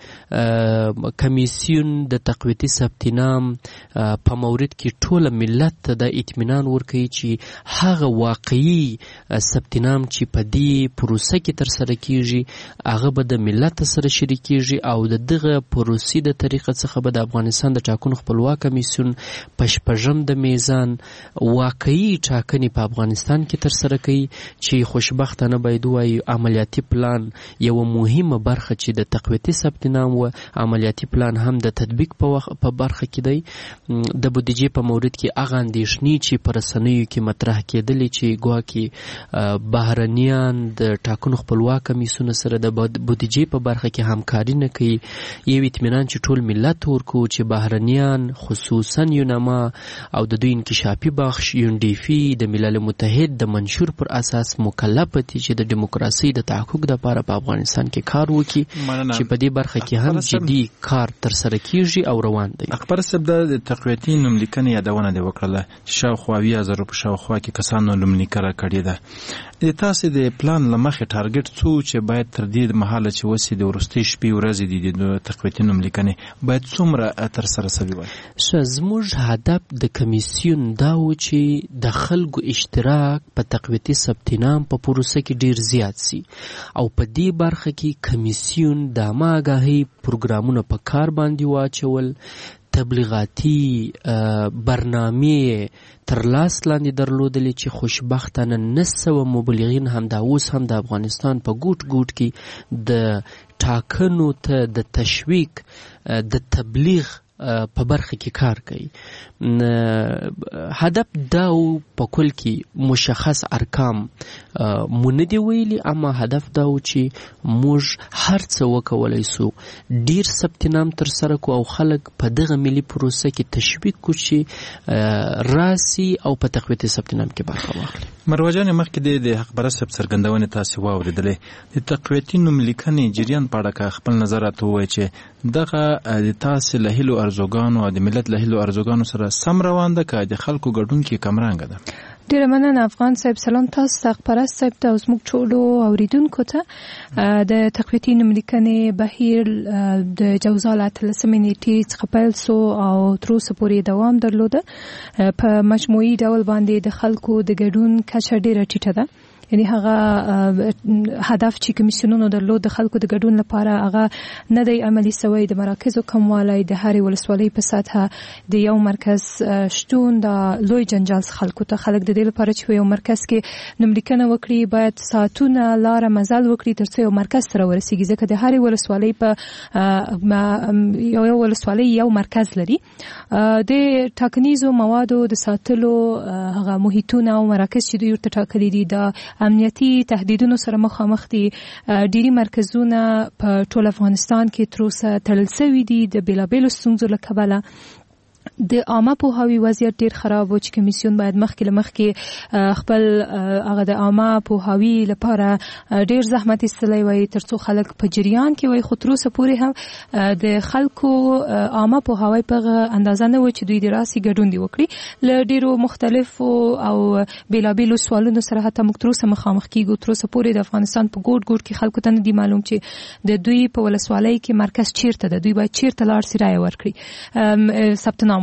کمیسیون د تقویتي ثبت نام په مورد کې ټول ملت ته د اطمینان ورکوي چې هغه واقعي ثبت نام چې په دې پروسه کې ترسره کیږي هغه به د ملت سره شریکیږي او د دغه پروسې د طریقه څخه به د افغانستان د ټاکنو خپلواک کمیسیون په شپږم د میزان واقعي ټاکنې په افغانستان کې ترسره کوي چې خوشبختانه باید وایي عملیاتي پلان یو مهمه برخه چې د تقویتي ثبت نام و عملیاتي پلان هم د تطبیق په برخه کې دی. د بودیجې په مورد کې هغه اندېښنې چې په رسنیو کې مطرح کېدلې چې ګواکې بهرنیان د ټاکنو خپلواک کمیسیون سره د بودیجې په برخه کې همکاري نه کوي، یو اطمینان چې ټول ملت ورکو چې بهرنیان خصوصا یونما او د دوی انکشافي بخش یونډیفي د ملل متحد د منشور پر اساس مکلف دي چې د دیموکراسي د تحقق لپاره په افغانستان کې کار وکړي چې په دې برخه کې هم جدي کار ترسره کیږي او روان دی. اکبر صاحب د تقویتي نوملیکنې یادونه دی وکړله چې شاوخوا اویا زره په شاوخوا کې کسانو نوملیکنه کړې ده. د تاسو د پلان لمخې ټارګټ څو چې باید تر دې مهاله چې وسی د ورستي شپې ورځې دي د تقویتي نوملیکنې باید څومره ترسره شوي وای؟ زموږ هدف د کمیسیون دا و چې د خلکو اشتراک په تقویتي ثبت نام په پروسه کې ډیر زیات سي او په دې برخه کې کمیسیون د ماګاهي پروګرامونه په کار باندې واچول، تبلیغاتي برنامه تر لاس لاندې درلودلې چې خوشبختانه نه سوه مبلغین هم دا اوس هم د افغانستان په ګوټ ګوټ کې د ټاکنو ته د تشویق د تبلیغ په برخه کې کار کوي. هدف دا په کل کې مشخص ارقام مونږ دی ویلي، اما هدف دا و چې موږ هر څه وکولای سو ډیر ثبت نام تر سره کو او خلک په دغه ملي پروسه کې تشویق کو چې راسي او په تقویتي ثبت نام کې برخه واخلي. مروه جان مخکې د حق پرست صاحب څرګندونې تاسو واوریدلې د تقویتي نوملیکنې جریان په اړه خپل نظرات ووایي چې دغه د تاسو له هیلو ارزوګانو او د ملت له هیلو ارزوګانو سره سم روان ده که د خلکو ګډون کې کمرنګ ده؟ ډیره مننه افغان صاحب. سلام تاسو ته خبرست صاحب ته او زموږ ټولو اوریدونکو ته. د تقویتي نوملیکنې بهیر د جوزال اتلسمې نیټې څخه پیل سو او تر اوسه پورې دوام درلوده. په مجموعي ډول باندې د خلکو د ګډون کچه ډیره ټیټه ده، یعنی هغه هدف چې کمیسیونونو درلود د خلکو د ګډون لپاره هغه نه دی عملي سوی. د مراکزو کموالی، د هرې ولسوالۍ په سطحه د یو مرکز شتون د لوی جنجال خلکو ته خلک د دې لپاره چې یو مرکز کې نوملیکنه وکړي باید ساعتونه لاره مزل وکړي تر څو یو مرکز سره ورسیږي، ځکه د هرې ولسوالۍ په یو یو ولسوالۍ یو مرکز لري. د ټاکنیزو موادو د ساتلو هغه محیطونه او مراکز چې دوی ورته ټاکلي دي د امنیتي تهدیدونو سره مخامخ دي. ډیری مرکزونه په ټول افغانستان کې تر اوسه تړل شوي دي د بیلابیلو ستونزو له کبله. د عامه پوهاوي وضعیت ډیر خراب و چې کمیسیون باید مخکې له مخکې خپل هغه د عامه پوهاوي لپاره ډیر زحمت ایستلی وای تر څو خلک په جریان کې وای، خو تر اوسه پورې هم د خلکو عامه پوهاوی په اندازه نه و چې دوی د راسي ګډون دی وکړي. له ډیرو مختلفو او بیلابیلو سوالونو سره حتی موږ تر اوسه مخامخ کیږو. تر اوسه پورې د افغانستان په ګوټ ګوټ کې خلکو ته نه دی معلوم چې د دوی په ولسوالۍ کې مرکز چیرته ده، دوی باید چیرته لاړ سي رایه ورکړي ثبت نام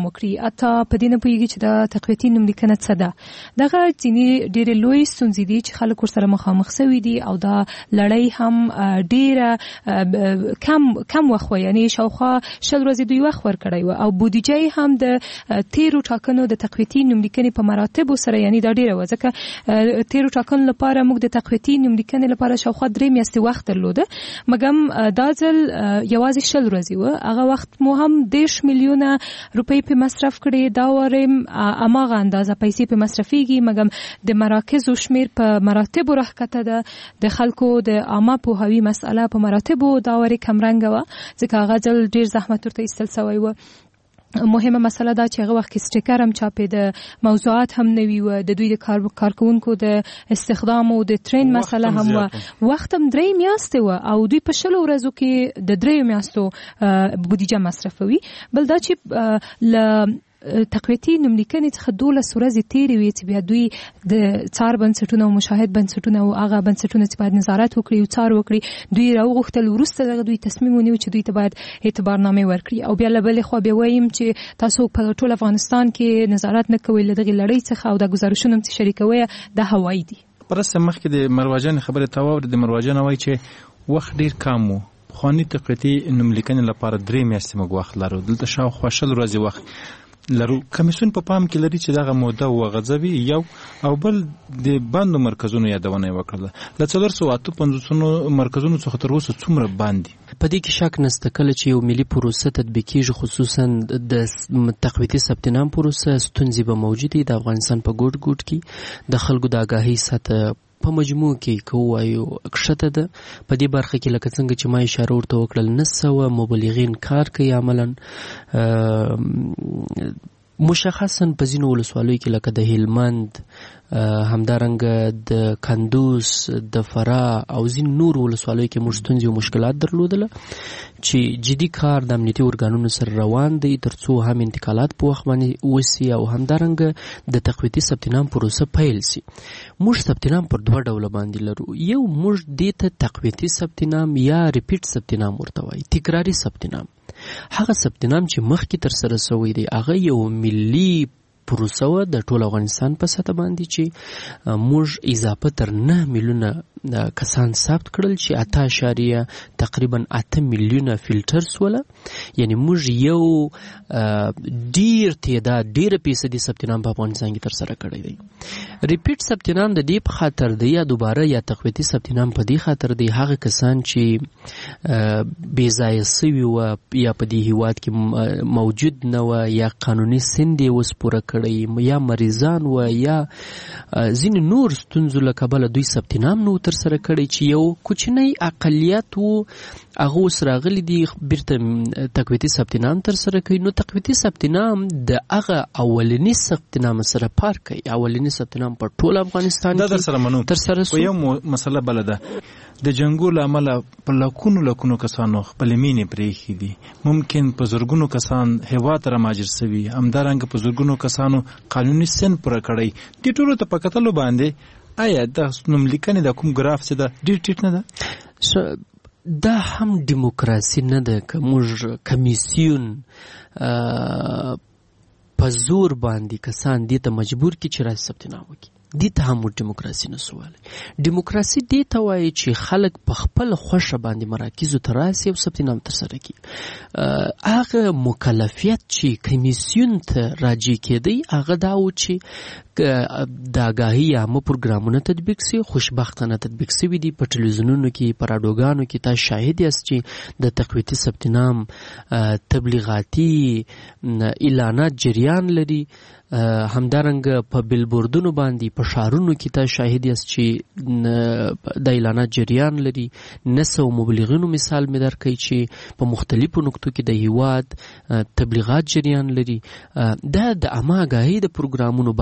وکړي. اته په دې نه پوهیږي چې د تقویتي نوملیکنه څه ده. دغه ځینې ډېرې لوی ستونزې دي چې خلک ورسره مخامخ شوي دي او دا لړۍ هم ډېره کم کم وخت وه، یعنې شاوخوا شل ورځې دوی وخت ورکړی و او بودیجه هم د تیرو ټاکنو د تقویتي نوملیکنې په مراتبو سره، یعنې دا ډېره وه ځکه تیرو ټاکنو لپاره موږ د تقویتي نوملیکنې لپاره شاوخوا درې میاشتې وخت درلوده، مګم دا ځل یوازې شل ورځې وه. هغه وخت مو هم دېرش میلیونه روپۍ په مصرف کړي. دا وارم هماغه اندازه پیسې په مصرفېږي، مګم د مراکزو شمېر په مراتبو راښکته ده. د خلکو د عامه پوهاوي مسئله په مراتبو دا وارې کمرنګه وه ځکه هغه ځل ډېر زحمت ورته ایستل سوی و. مهمه مسله دا چې هغه وخت کې سټیکر هم چاپې د موضوعات هم نوي وه، د دوی د کارکوونکو د استخدام او د ټرین مسله هم وه. وخت هم درې میاشتې وه او دوی په شلو ورځو کې د دریو میاشتو بودیجه مصرفوي. بل دا چې له تقویتي نوملیکنې څخه دولس ورځې تېرې وې چې بیا دوی د څار بنسټونه او مشاهد بنسټونه او هغه بنسټونه چې باید نظارت وکړي او څار وکړي دوی راوغوښتل. وروسته دغه دوی تصمیم ونیو چې دوی ته باید اعتبارنامې ورکړي او بیا له بلې خوا بیا وایم چې تاسو په ټول افغانستان کې نظارت نه کوئ له دغې لړۍ څخه او دا ګزارشونه هم چې شریکوئ دا هوایي دي. پرسته مخکې د مروجان خبرې ته واورې، د مروجان وایي چې وخت ډېر کم و. پخواني تقویتي نوملیکنې لپاره درې میاشتې موږ وخت لرو، دلته شاوخوا شل ورځې وخت لرو. کمیسیون په پام کې لري چې دغه موده وغځوي یو او بل د بندو مرکزونو یادونه وکړه. له څلور سوه اته پنځوسونو مرکزونو څخه تر اوسه څومره باندې په دې کې شک نشته کله چې یو ملي پروسه تطبیق کیږي، خصوصا د تقویتي ثبت نام پروسه، ستونزې به موجودې د افغانستان په ګوټ ګوټ کې د خلکو د آګاهۍ سطح په مجموع کې که ووایو کښته ده. په دې برخه کې لکه څنګه چې ما اشاره ورته وکړل نهه سوه مبلغین کار کوي عملا، مشخصا په ځینو ولسوالیو کې لکه د هلمند، همدارنګه د کندوز، د فراه او ځینو نورو ولسوالیو کې موږ ستونزې او مشکلات درلودله چې جدي کار د امنیتي ارګانونو سره روان دی تر څو هم انتقالات په وخت باندې وسي او همدارنګه د تقویتي ثبت نام پروسه پیل سي. موږ ثبت نام پر دوه ډوله باندې لرو. یو موږ دې ته تقویتي ثبت نام یا ریپیټ ثبت نام ورته وایي، تکراري ثبت نام. هغه ثبت نام چې مخکې تر سره شوی دی هغه یو ملي پروسه وه د ټول افغانستان په سطح باندې چې موږ اضافه تر نه میلیونه کسان ثبت کړل چې اته اشاریه تقریبا اته میلیونه فلټر سوله، یعنی موږ یو ډیر تعداد ډیره فیصدي ثبت نام په افغانستان کې تر سره کړی دی. ریپیټ ثبت نام د دې په خاطر دی یا دوباره یا تقویتي ثبت نام په دې خاطر دی هغه کسان چې بې ځایه سوي وه یا په دې هیواد کې موجود نه وه یا قانوني سند یې اوس پوره کړی یا مریضان وه یا ځینې نور ستونزو له کبله دوی ثبت نام نه تر سره کړی چې یو کوچنی اقلیت وو هغه اوس راغلی دي بیرته تقویتي ثبت نام تر سره کوي. نو تقویتي ثبت نام د هغه اولني ثبت نام سره پار کوي. اولني ثبت نام په ټول افغانستان کې تر سره منو تر سره سو. یو مسله بل ده د جنګو له امله په لکونو لکونو کسانو خپل مینې پرېښي دي، ممکن په زرګونو کسان هیواد را مهاجر سوي، همدارنګه په زرګونو کسانو قانوني سن پوره کړی. دې ټولو ته په کتلو باندې آیا د نوملیکنې د کوم ګراف چې ده ډېر ټیټ نه ده؟ دا هم دیموکراسي نه ده که موږ کمیسیون په زور باندې کسان دې ته مجبور کړي چې راشي ثبت نام وکړي. دې ته هم دیموکراسي نه سو ویلی. دیموکراسي دې ته وایي چې خلک په خپل خوښه باندې مراکزو ته راسي او ثبت نام ترسره کړي. هغه مکلفیت چې کمیسیون ته راجع کېدی هغه دا و چې د آګاهي عامه پروګرامونه تطبیق سي، خوشبختانه تطبیق سوي دي. په ټلویزیونونو کې، په راډیوګانو کې تاسو شاهد یاست چې د تقویتي ثبت نام تبلیغاتي اعلانات جریان لري. همدارنګه په بیلبوردونو باندې په ښارونو کې تاسو شاهد یاست چې د اعلانات جریان لري. نسو مبلغینو مثال مې درکوي چې په مختلفو نقطو کې د هیواد تبلیغات جریان لري. دا د عامه آګاهۍ د پروګرامونو برخه وه.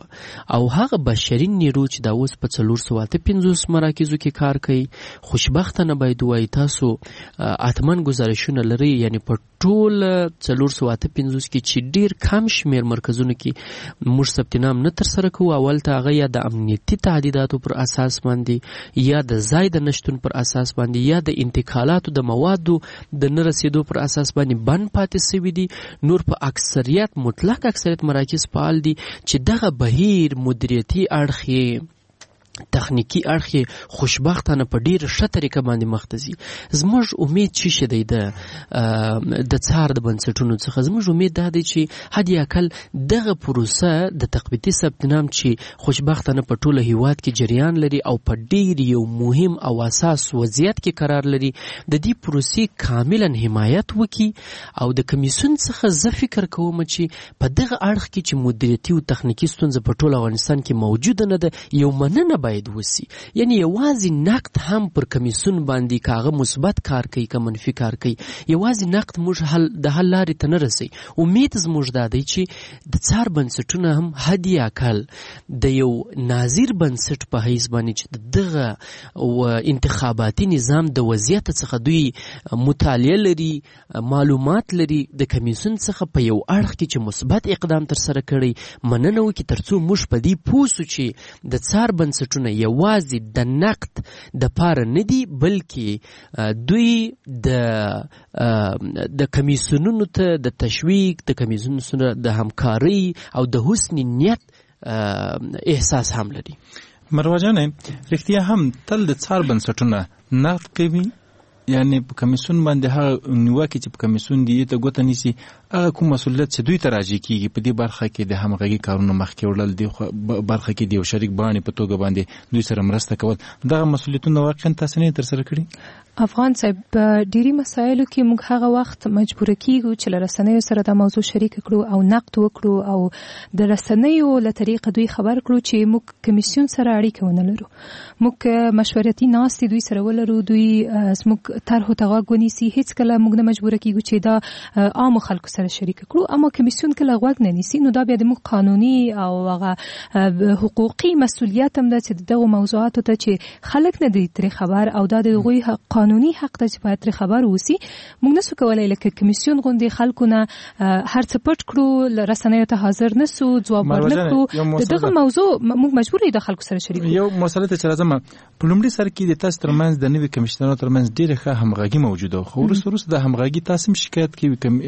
او هغه بشري نیرو چې دا اوس په څلور سوه اته پنځوس مراکزو کې کار کوي خوشبختانه باید وایي تاسو اتمن گزارشونه لري یعنی په ټول څلور سوه اته پنځوس کې چې ډیر کم شمیر مرکزونو کې موږ ثبت نام نه ترسره کوو. اول ته هغه یا د امنیتي تهدیداتو پر اساس باندې یا د ځای د نشتون پر اساس باندې یا د انتقالاتو د موادو د نه رسیدو پر اساس باندې بند پاتې سوي دي. نور په اکثریت مطلق اکثریت مراکز فعال دي چې دغه بهیر مدیریتي اړخ تخنیکی اړخ خوشبختانه په ډیره ښه طریقه باندې مخ ته ځي. زموږ امید چې شه دی د د څار د بنسټونو څخه زموږ امید دا دی چې حد اقل دغه پروسه د تقویتي ثبت نام چې خوشبختانه په ټوله هیواد کې جریان لري او په ډیر یو مهم او اساس وضعیت کې قرار لري د دې پروسې کاملا حمایت وکي او د کمیسیون څخه زه فکر کوم چې په دغه اړخ کې چې مدیریتي او تخنیکی ستونزه په ټول افغانستان کې موجوده نه ده یو مننه باید وسی. یعنی یوازې نقد هم پر کمیسیون باندې کاغه مثبت کار کوي که منفي کار کوي یوازې نقد موږ حل د حل لارې ته نه رسي. امید زموږ دا دی چې د څار بنسټونه هم حد اقل د یو ناظر بنسټ په حیث باندې چې دغه انتخاباتي نظام د وضعیت څخه دوی مطالعه لري معلومات لري د کمیسیون څخه په یو اړخ کې چې مثبت اقدام تر سره کړي مننه وکړي ترڅو موږ په دې پوه سو چې د څار بنسټونه یوازې د نقد د پاره نه دي بلکې دوی د د کمیسیونونو ته د تشویق د کمیسیونونو سره د همکاري او د حسن نیت احساس هم لري. مروه جان رښتیا هم تل د څار بنسټونه نقد کوي یعنی په کمیسیون باندې هغه نیوکه چې په کمیسیون دی ته ګوته نیسي هغه کوم مسؤلیت چې دوی ته راځي کیږي په دې برخه کې د همغږي کارونو مخکې وړل دی برخه کې دی او شریک باندې په توګه باندې دوی سره مرسته کول دغه مسؤلیتونه واقعا تاسو نه تر سره کړی. افغان صاحب ډیری مسایلو کې موږ هغه وخت مجبور کیږو چې لرسنیو سره د موضوع شریک کړو او نقد وکړو او د رسنیو له طریقه دوی خبر کړو چې موږ کمیسیون سره اړیکه ونه لرو. موږ مشورتي ناستې دوی سره ولرو دوی موږ طرحو ته غوږ ونیسي هیڅ کله موږ نه مجبور کیږو چې دا عام خلکو سره شریک کړو. اما کمیسیون کله غوږ نه نیسي نو دا بیا د موږ قانوني او هغه حقوقي مسؤلیت هم ده چې دغه موضوعاتو ته چې خلک نه دي ترې خبر او دا د هغوی قانوني حق ته چې باید ترې خبر وسی موږ نسو کولای لکه کمیسیون غوندې خلکو نه هر څه پټ کړو رسنیو ته حاضر نسو ځواب ورنکړو دغه موضوع موږ مجبور یو د خلکو سره شریک یو مسله ته چې راځم په لومړي سر کې د تاسو ترمنځ د نوي کمشنرانو ترمنځ ډیره ښه همغږي موجوده خو وروسته وروسته د همغږي تاسو شکایت کوي کوم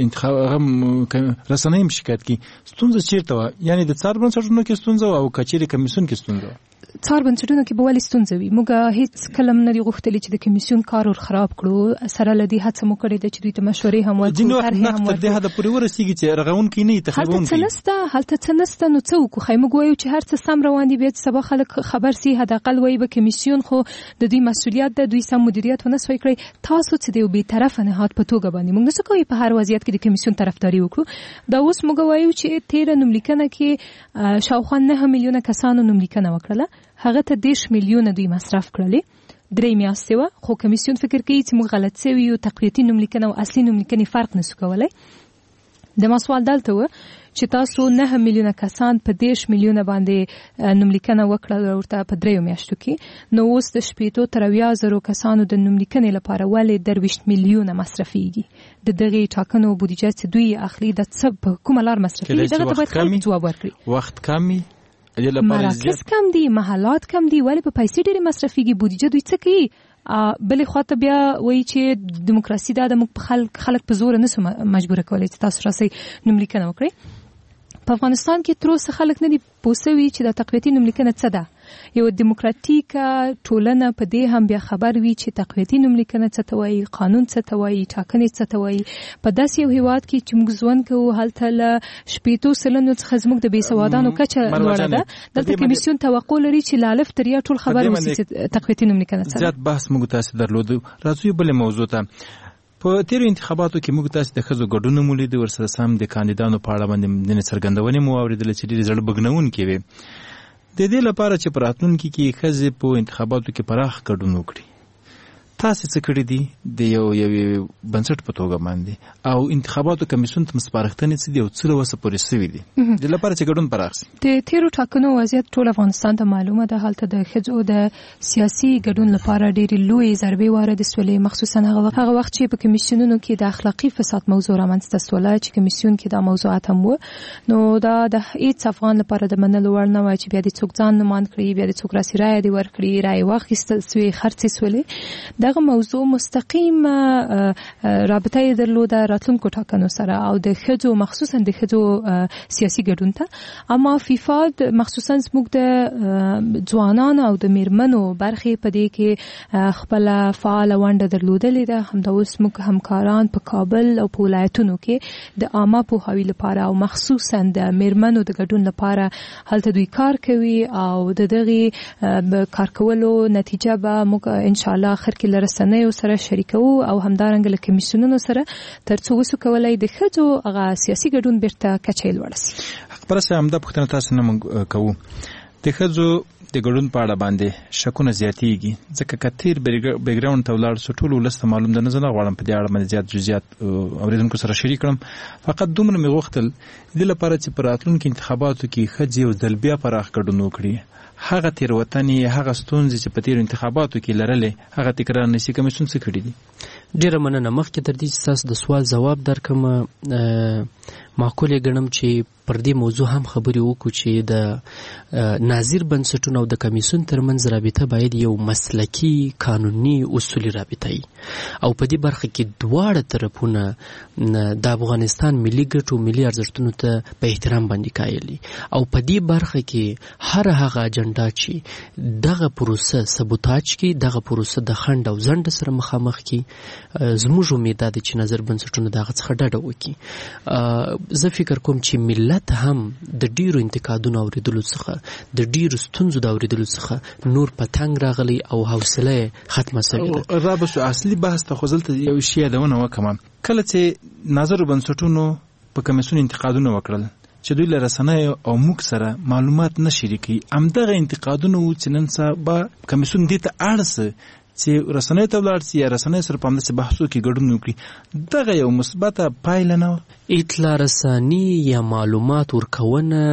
انتخاب رسنۍ هم شکایت کوي ستونزه چیرته و یعنی د څار بنسټونو کې ستونزه او کچېری کمیسیون کې ستونزه څار بنسټونو کې به ولې ستونزه وي موږ هیڅ کلم نه دی غوښتلی چې د کمیسیون کار ور خراب کړو سره لدی هڅه مو کړې ده چې دوی ته مشورې هم ورکړو طرحې هم ورکړو د هدا پورې ورسیږي چې رغون کې نه تخریبون کې هلته څنسته هلته څنسته نو څه وکړو خای موږ وایو چې هر څه سم روان دي بیا سبا خلک خبر سي حد اقل وایي به کمیسیون خو د دوی مسؤلیت ده دوی سم مدیریت ونه سوي کړی تاسو چې دی به طرف نه هات په توګه باندې موږ څه کوي په هر وضعیت کې د کمیسیون طرفداري وکړو دا اوس موږ وایو چې تیر نوملیکنه کې شاوخوا نه میلیونه کسانو نوملیکنه وکړه هغه ته دیش میلیونه دوی مصرف کړلې درې میاشتې وه خو کمیسیون فکر کوي چې موږ غلط سوي یو تقویتي نوملیکنه او اصلي نوملیکنې فرق نسو کولی د ما سوال دلته و چې تاسو نه میلیونه کسان په دیش میلیونه باندې نوملیکنه وکړه ورته په دریو میاشتو کې نو اوس د شپېتو تر اویا زرو کسانو د نوملیکنې لپاره ولې درویشت میلیونه مصرفیږي د دغې ټاکنو بودیجه چې دوی اخلي د څه په کومه لار مصرفیږي دغه ته باید خلک ځواب ورکړي وخت کمی مراکز کم دي محلات کم دي ولې په پیسې ډېرې مصرفیږي بودیجه دوی څه کوي بلې خواته بیا وایي چې دیموکراسي دا د موږ په خلک خلک په زوره نسو مجبوره کولی چې تاسو راسئ نوملیکنه وکړئ په افغانستان کې تر اوسه خلک نه دي پوه سوي چې د تقویتي نوملیکنه څه ده یو دیموکراتیکه ټولنه په دې هم بیا خبر وي چې تقویتي نوملیکنه څه ته وایي قانون څه ته وایي ټاکنې څه ته وایي په داسې یو هیواد کې چې موږ ژوند کوو هلته له شپېتو سلنو څخه زموږ د بېسوادانو کچه لوړه ده دلته کمیسیون توقع لري چې له الف تر یا ټول خبر وسي چې تقویتي نوملیکنه څه ده زیات بحث موږ تاسو درلودو راځو بلې موضوع ته په تیرو انتخاباتو کې موږ تاسو د ښځو ګډون مو لید ورسره سم د کاندیدانو په اړه باندې د څرګندونې مو اورېدل چې ډېرې زړه بګنونکې وي د دې لپاره چې په راتلونکي کې ښځې په انتخاباتو کې پراخ ګډون وکړي تاسو څه کړی دي د یو یو بنسټ په توګه باندې او انتخاباتو کمیسیون ته سپارښتنې څه دي او څه وسه پورې شوي دي د لپاره چې ګډون پراخ شي. د تیرو ټاکنو وضعیت ټول افغانستان ته معلومه ده. هلته د ښځو د سیاسي ګډون لپاره ډېرې لویې ضربې وارد سولې، مخصوصا هغه وخت چې په کمیسیونونو کې د اخلاقي فساد موضوع رامنځته سوله چې کمیسیون کې دا موضوعات هم و. نو دا د هیڅ افغان لپاره د منلو وړ نه وای چې بیا د څوک ځان نمان کړي، بیا د څوک راسي رایه دی ورکړي، رایه واخیستل سوې، خرڅې سولې. دغه موضوع مستقیم رابطه یې درلوده راتلونکو ټاکنو سره او د ښځو مخصوصا د ښځو سیاسي ګډون ته. اما فیفا مخصوصا زموږ د ځوانانو او د میرمنو برخې په دې کې خپل فعال ونډه درلودلې ده. همدا اوس موږ همکاران په کابل او په ولایتونو کې د عامه پوهاوي لپاره او مخصوصا د میرمنو د ګډون لپاره هلته دوی کار کوي او د دغه کار کولو نتیجه به موږ ان شاء الله اخر کې لرسنیو سره شریکو او همدارنګه له کمیسیونونو سره ترڅو وسو کولای د ښځو هغه سیاسي ګډون بیرته کچې لوړ شي. خبره سم همدا پوښتنه تاسو نه موږ کوو د ښځو د ګډون په اړه باندې شکونه زیاتېږي ځکه کثیر بیک ګراوند ته ولاړ سو ټول ولسته معلوم ده. نه زه نه غواړم په دې اړه باندې زیات جزئیات اوریدونکو سره شریک کړم، فقط دومره مې غوښتل د لپاره چې پر راتلونکو انتخاباتو کې ښځې یو ځل بیا پراخ ګډون وکړي، هغه تېروتنې هغه ستونزې چې په تېرو انتخاباتو کې لرلې هغه تکرار نه شي. کمیسیون څه کړي دي؟ ډیره مننه. مخکې تر دې چې تاسو د سوال ځواب درکم معقول ګڼم چې پر دې موضوع هم خبرې وکړو چې د ناظر بنسټونو او د کمیسیون ترمنځ رابطه باید یو مسلکي قانوني اصولي رابطه وي او په دې برخه کې دواړه طرفونه د افغانستان ملي ګټو ملي ارزښتونو ته په احترام باندې قایل دي او په دې برخه کې هر هغه اجنډا چې دغه پروسه سبوتاج کی دغه پروسه د خند او زند سره مخامخ کی زموږ امید ده چې نظر بنسټونه دغه څخه ډډه وکړي. زه فکر کوم چې ملت هم د ډیرو انتقادونو اوریدلو څخه د ډیرو ستونزو د اوریدلو څخه نور په تنګ راغلی او حوصله ختمه شوې ده. را به اصلي بحث ته خو زلته یو شی یادونه وکم. کله چې نظر بنسټونو په کمیسیون انتقادونه وکړل چې دوی له رسنیو او موږ سره معلومات نه شریکي، همدغه انتقادونه و چې نن سبا کمیسیون دې ته اړ چې رسنۍ ته ولاړ سي یا رسنۍ سره په همداسې بحثو کې ګډون وکړي. دغه یو مثبته پایله نه وه. اطلاع رساني یا معلومات ورکونه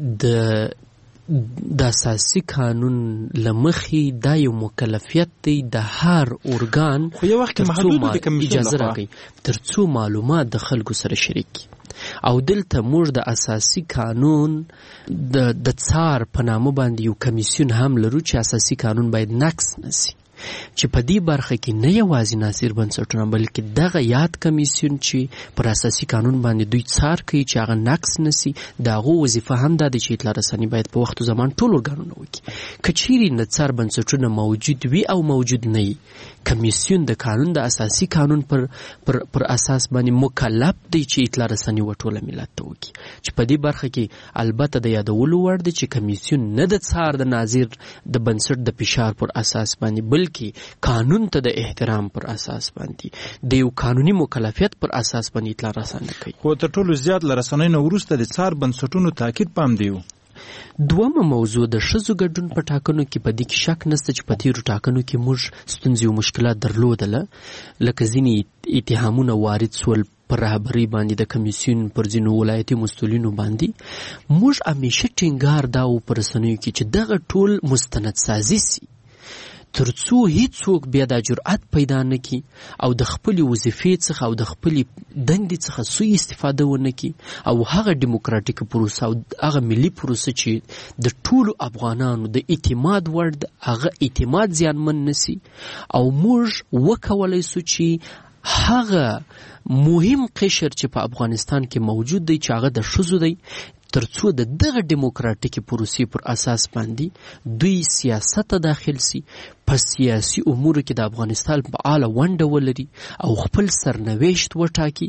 د د اساسي قانون لمخې دا یو مکلفیت دی د هر ارګان، خو یو وخت محدود د کمیسیون اجازه راکړي ترڅو معلومات د خلکو سره شریک او دلته موږ د اساسي قانون د د څار په نامه باندې یو کمیسیون هم لرو چې اساسي قانون باید نقص نشي، چې په دې برخه کې نه یوازې ناصر بنسټونه بلکې دغه یاد کمیسیون چې پر اساسي قانون باندې دوی څار کوي چې هغه نقص نشي، دغه وظیفه هم ده چې اطلاع رسنۍ باید په وخت زمان ټول ورګانونه وکړي. کچېرې نڅار بنسټونه موجود وي او موجود نه وي، کمیسیون د قانون د اساسي قانون پر پر پر اساس باندې مکلف دی چې اطلاع رسنۍ وټوله ملت ته وکړي. چې په دې برخه کې البته د یادولو وړ دی چې کمیسیون نه د څار د ناظر د بنسټ د فشار پر اساس باندې بلکې قانون ته د احترام پر اساس باندې د یو قانوني مکلفیت پر اساس باندې اطلاع رسانه کوي. خو تر ټولو زیات له رسنۍ نه وروسته د څار بنسټونو تاکید پام دیو. دومره موضوع د ښځو ګډون په ټاکنو کې په دې کې شک نشته چې په تیرو ټاکنو کې موږ ستونزې او مشکلات درلودله، لکه ځینې اتهامونه وارد سول پر رهبرۍ باندې د کمیسیون پر ځینو ولایتي مسؤلینو باندې. موږ همیشه ټینګار دا و په رسنیو کې چې دغه ټول مستند سازي سي ترڅو هیڅوک بیا د جرأت پیدا نه کړي او د خپلې وظیفې څخه او د خپلې دندې څخه سوء استفاده ونه کړي او هغه ډیموکراتیک پروسه او هغه ملي پروسه چې د ټولو افغانانو د اعتماد وړ ده هغه اعتماد زیانمن نشي او موږ وکولی سو چې هغه مهم قشر چې په افغانستان کې موجود دی چې هغه د ښځو دی ترڅو د دغه ډیموکراتیکي پروسې پر اساس باندې دوی سیاست ته داخل سي، په سیاسي امورو کې د افغانستان فعاله ونډه ولري او خپل سرنوشت وټاکي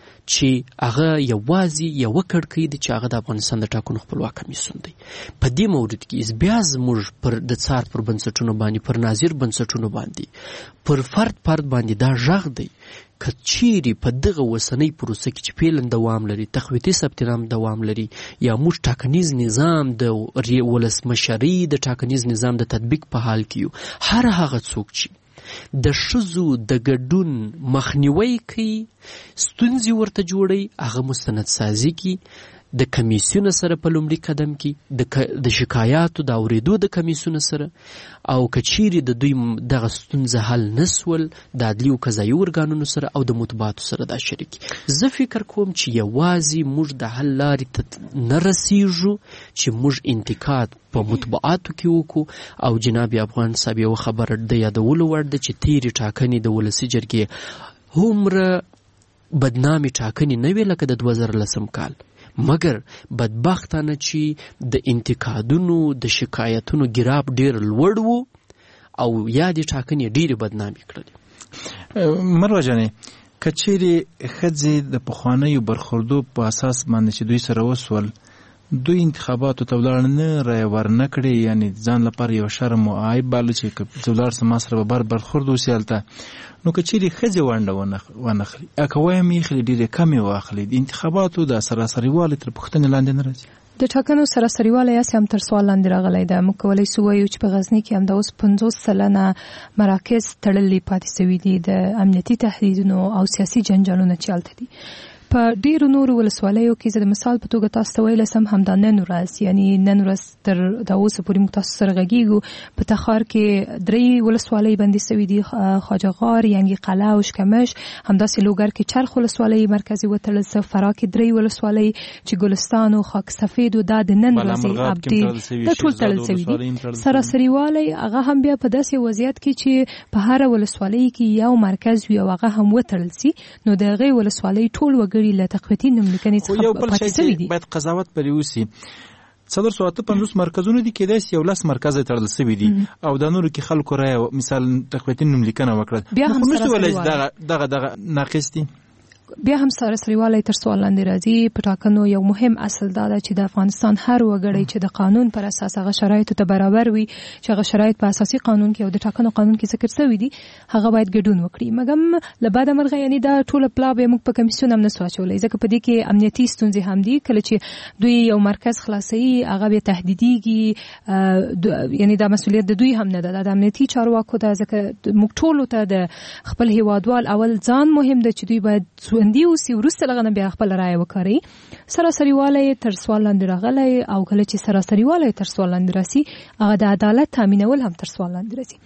چې هغه یوازې یوه کړکۍ ده چې هغه د افغانستان د ټاکنو خپلواک کمیسیون دی. په دې مورد کې بیا زموږ پر د څار پر بنسټونو باندې پر ناظر بنسټونو باندې پر فرد فرد باندې دا غږ دی که چیرې په دغه وسنۍ پروسه کې چې فعلا دوام لري، تخویتي ثبتنام دوام لري یا موږ ټاکنیز نظام د ولسمشرۍ د ټاکنیز نظام د تطبیق په حال کې یو، هر هغه څوک چې د ښځو د ګډون مخنیوي کوي، ستونزې ورته جوړوي، هغه مستند سازي کوي. د کمیسیون سره په لومړي قدم کې د شکایاتو د اورېدو د کمیسیون سره، او کچيري د دوی دغه ستونزه حل نسول د عدلي او قضایي ارګانونو سره او د مطبوعاتو سره دا شریک. زه فکر کوم چې یوازې موږ د حل لارې ته نه رسیږو چې موږ انتقاد په مطبوعاتو کې وکړو. او جناب افغان صاحب یو خبر د یادولو وړ ده چې تیرې ټاکنې د ولسي جرګې هومره بدنامي ټاکنې نه وې لکه د دوه زره لسم کال، مګر بدبختانه چې د انتقادونو د شکایتونو ګراب ډیر لوړ وو او یا د ټاکنې ډیره بدنامي کړل. مروه جانې، کچېرې ښځې د پخوانیو برخوردو په اساس باندې چې دوی سره وسول، دوی انتخاباتو ته ولاړ نه رایه ورنه کړې، یعنی ځان لپاره یو شرم او عیب باله چې که ولاړ سم ما سره به بر برخورد وسي هلته، نو که چیرې ښځې ونډه ونخلي، که وایم یې خلي ډېرې کمې واخلي، د انتخاباتو د سراسري تر پوښتنې لاندې نه راځي. د ټاکنو سراسري والی یې هم تر سوال لاندې راغلی ده. موږ کولی سو ووایو چې په غزني کې همدا اوس پنځوس سلنه مراکز تړلي پاتې سوي دي د امنیتي تهدیدونو او سیاسي جنجالونو چې هلته دي. په ډیرو نورو ولسوالیو کې زه د مثال په توګه تاسو ته ویلی سم همدا نن ورځ، یعنی نن ورځ تر دا اوسه پورې موږ تاسو سره غږیږو، په تخار کې درې ولسوالۍ بندي سوي دي، خواجه غار، ینګي قلعه او شکمش. همداسې لوګر کې چرخ ولسوالۍ مرکزي وتړل سوه، فراه کې درې ولسوالۍ چې ګلستان او خاک سفید و دا د نن ورځې ابدي دا ټول تړل سوي دي. سراسري والی هغه هم بیا په داسې وضعیت کې چې په هره ولسوالۍ کې یو مرکز وي او هغه هم وتړل سي، نو د هغې ولسوالۍ ټول وګړي له تقویتي نوملیکنې څخه پاتې سوي دي. باید قضاوت پرې وسي. څلور سوه اته پنځوس مرکزونه دي، کېدای سي یو لس مرکز یې تړل سوي دي او دا نورو کې خلکو رایه مثال تقویتي نوملیکنه وکړه، بیا هم سراسري دغه دغه ناقص دي. بیا هم سراسري والی تر سوال لاندې راځي. په ټاکنو یو مهم اصل دا ده چې د افغانستان هر وګړی چې د قانون پر اساس هغه شرایطو ته برابر وي، چې هغه شرایط په اساسي قانون کې او د ټاکنو قانون کې ذکر شوي دي، هغه باید ګډون وکړي. مګر له بده مرغه یعنی دا ټوله پلا به موږ په کمیسیون هم نسو اچولی، ځکه په دې کې امنیتي ستونزې هم دي. کله چې دوی یو مرکز خلاصوي هغه بیا تهدیدیږي، یعنی دا مسؤلیت د دوی هم نه ده، د امنیتي چارواکو ده. ځکه موږ ټولو ته د خپل هیوادوال اول ځان مهم ده چې دوی باید ژوندي اوسي، وروسته له هغه نه بیا خپله رایه وکاروي. سراسري والی تر سوال لاندې راغلی، او کله چې سراسري والی تر سوال لاندې راسي، هغه د عدالت تامینول هم تر سوال لاندې راځي.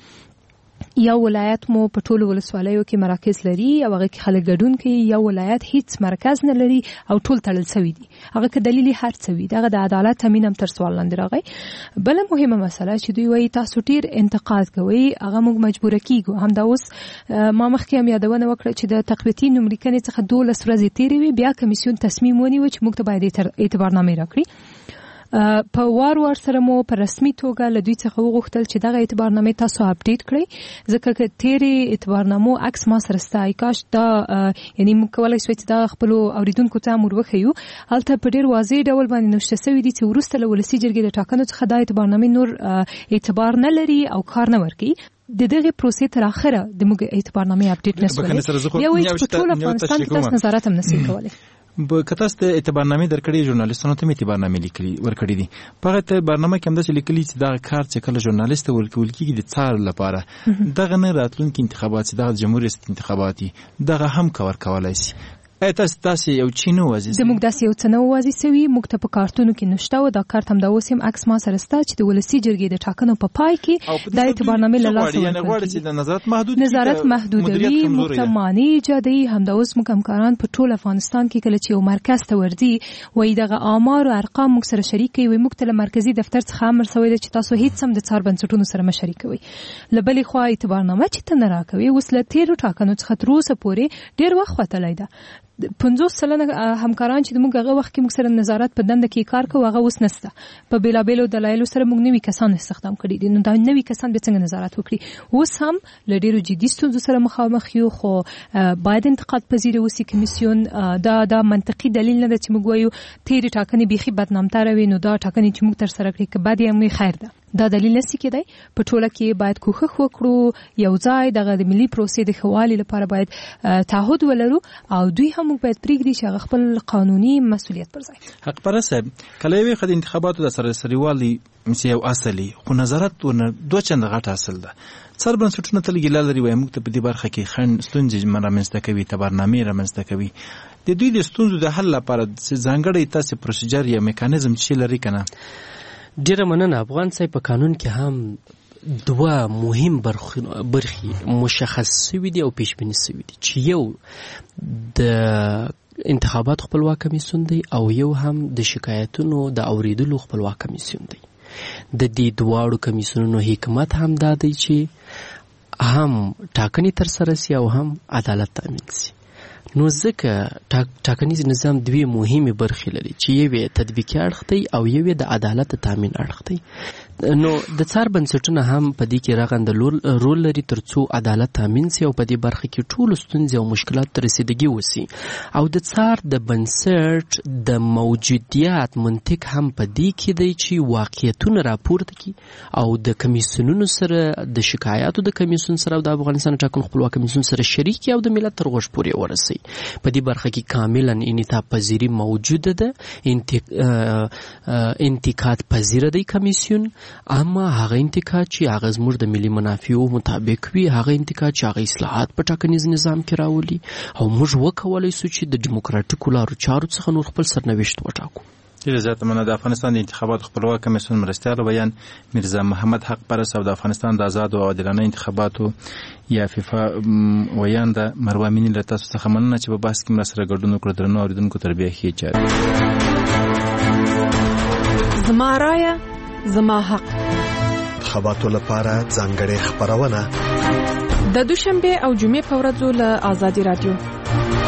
یو ولایت مو په ټولو ولسوالیو کې مراکز لري او هغه کې خلک ګډون کوي، یو ولایت هیڅ مرکز نه لري او ټول تړل سوي دي، هغه که دلیل هر څه وي، دغه د عدالت تامین هم تر سوال لاندې راغی. بله مهمه مسله چې دوی وایي تاسو ډېر انتقاد کوئ، هغه موږ مجبوره کیږو. همدا اوس ما مخکې هم یادونه وکړه چې د تقویتي نوملیکنې څخه دولس ورځې تېرې وي، بیا کمیسیون تصمیم ونیو چې موږ ته باید اعتبارنامې راکړي. په وار وار سره مو په رسمي توګه له دوی څخه وغوښتل چې دغه اعتبارنامې تاسو اپډیټ کړئ، ځکه که تیرې اعتبارنامو عکس ما سره سته، کاش دا یعنی موږ کولی شو چې دا خپلو اوریدونکو ته هم ور وښیو. هلته په ډېر واضح ډول باندې نوشته سوي دي چې وروسته له ولسي جرګې د ټاکنو څخه دا اعتبارنامې نور اعتبار نه لري او کار نه ورکوي. د دغه پروسې تر اخره د موږ اعتبارنامې اپډیټ نه سولې، بیا وایي چې په ټول افغانستان کې تاسو نظارت هم نشئ کولی. که تاسو ته اعتبارنامې درکړي، ژورنالیستانو ته اعتبارنامې لیکلي ورکړي دي، په هغه اعتبارنامه کې همداسې لیکلي چې دغه کار چې کله ژورنالیست ته ورکول کېږي د څار لپاره، دغه نه راتلونکي انتخابات چې دغه جمهور ریاست انتخابات دي، دغه هم کور کولی شي. ایا تاسو تاسو یو چی نه وازي د موږ داسې یو څه نه وازي سوي، موږ ته په کارتونو کې نشته او دا کارت هم دا اوس هم عکس ما سره سته چې د ولسي جرګې د ټاکنو په پای کې د اعتبارنامې له لاسه ورکړل، یعنی غواړي چې د نظارت محدود نظارت محدودوي، موږ ته مانع ایجادوي. همدا اوس موږ همکاران په ټول افغانستان کې کله چې یو مرکز ته ورځي، وایي دغه آمار او ارقام موږ سره شریک کوي، وایي موږ ته له مرکزي دفتر څخه امر شوی دی چې تاسو هیڅ هم د څار بنسټونو سره مه شریکوئ. له بلې خوا اعتبارنامه چې ته نه راکوي، اوس له تېرو ټاکنو څخه تر اوسه پورې ډېر وخت وتلی ده. پنځوس سلنه همکاران چې موږ هغه وخت کې موږ سره نظارت په دنده کې کار کوو، هغه اوس نشته. په بیلابیلو دلایلو سره موږ نوي کسان استخدام کړي دي، نو دا نوي کسان به څنګه نظارت وکړي؟ اوس هم له ډېرو جدي ستونزو سره مخامخ یو، خو باید انتقاد پذیر اوسي کمیسیون. دا دا منطقي دلیل نه ده چې موږ وایو تېرې ټاکنې بیخي بدنامتره وي، نو دا ټاکنې چې موږ ترسره کړې که بد یې هم خیر ده. دا دلیل نسی کېدای په ټوله کې باید کوښښ وکړو یو ځای دغه د ملي پروسې د خوالي لپاره باید تعهد ولرو او دوی هم باید پریږدي چې خپل قانوني مسولیت پر ځای. حق پر صاحب کله وی خد انتخاباتو د سرسریوالي مسی یو اصلي خو نظارت ونه دوه چند غټ اصل ده سر بنسټونه تل ګیلال لري وای موږ ته په دې برخه کې خن ستونزې مرامنځته کوي تبرنامې رامنځته کوي د دوی د ستونزو د حل لپاره ځانګړی تاسو پروسیجر یا میکانیزم چې لري کنه. ډیره مننه. افغان صاحب په قانون کې هم دوه مهم برخې مشخص شوي دي او پیشبینی شوي دي چې یو د انتخابات خپلواک کمیسیون دی او یو هم د شکایتونو د اوریدلو خپلواک کمیسیون دی. د دې دواړو کمیسیونونو حکمت هم دا دی چې هم ټاکنې ترسره سي او هم عدالت تامین سي. نو ځکه ټاکنیز نظام دوی مهمه برخې لري چې یو تطبیقي اړخ دی او یو د عدالت تامین اړخ دی. نو د څار بنسټونه هم په دې کې راغند رول لري ترڅو عدالت تامین سي او په دې برخه کې ټول ستونزې او مشکلات ته رسیدګي وسی او د څار د بنسټ د موجودیت منطق هم په دې کې دی چې واقعیتونه راپورته کی او د کمیسیونونو سره د شکایاتو د کمیسیون سره او د افغانستان ټاکنو خپلواک کمیسیون سره شریک او د ملت تر غوږ پورې ورسي. په دې برخه کې کاملا انعطاف پذیری موجوده ده. انتقاد پذیر دی کمیسیون اما هغه انتقاد چې هغه زموږ د ملي منافعو مطابق وي هغه انتقاد چې هغه اصلاحات په ټاکنیز نظام کې راولي او موږ وکولای شو چې د دیموکراتیکو لارو چارو څخه نور خپل سرنوشت وټاکو. ډیره زیاته مننه. د افغانستان د انتخابات خپلواک کمیسیون مرستیال بیان میرزا محمد حق پرست او د افغانستان د آزاد او عادلانه انتخاباتو یا فیفا ویان د مروه مینی له تاسو څخه مننه چې په بحث کې مرسته راګډون کړو. درنو اوریدونکو تربیه ښه چاري زما رايه زما حق انتخاباتو لپاره ځانګړې خبرونه د دوشنبه او جمعې په ورځو له آزادي رادیو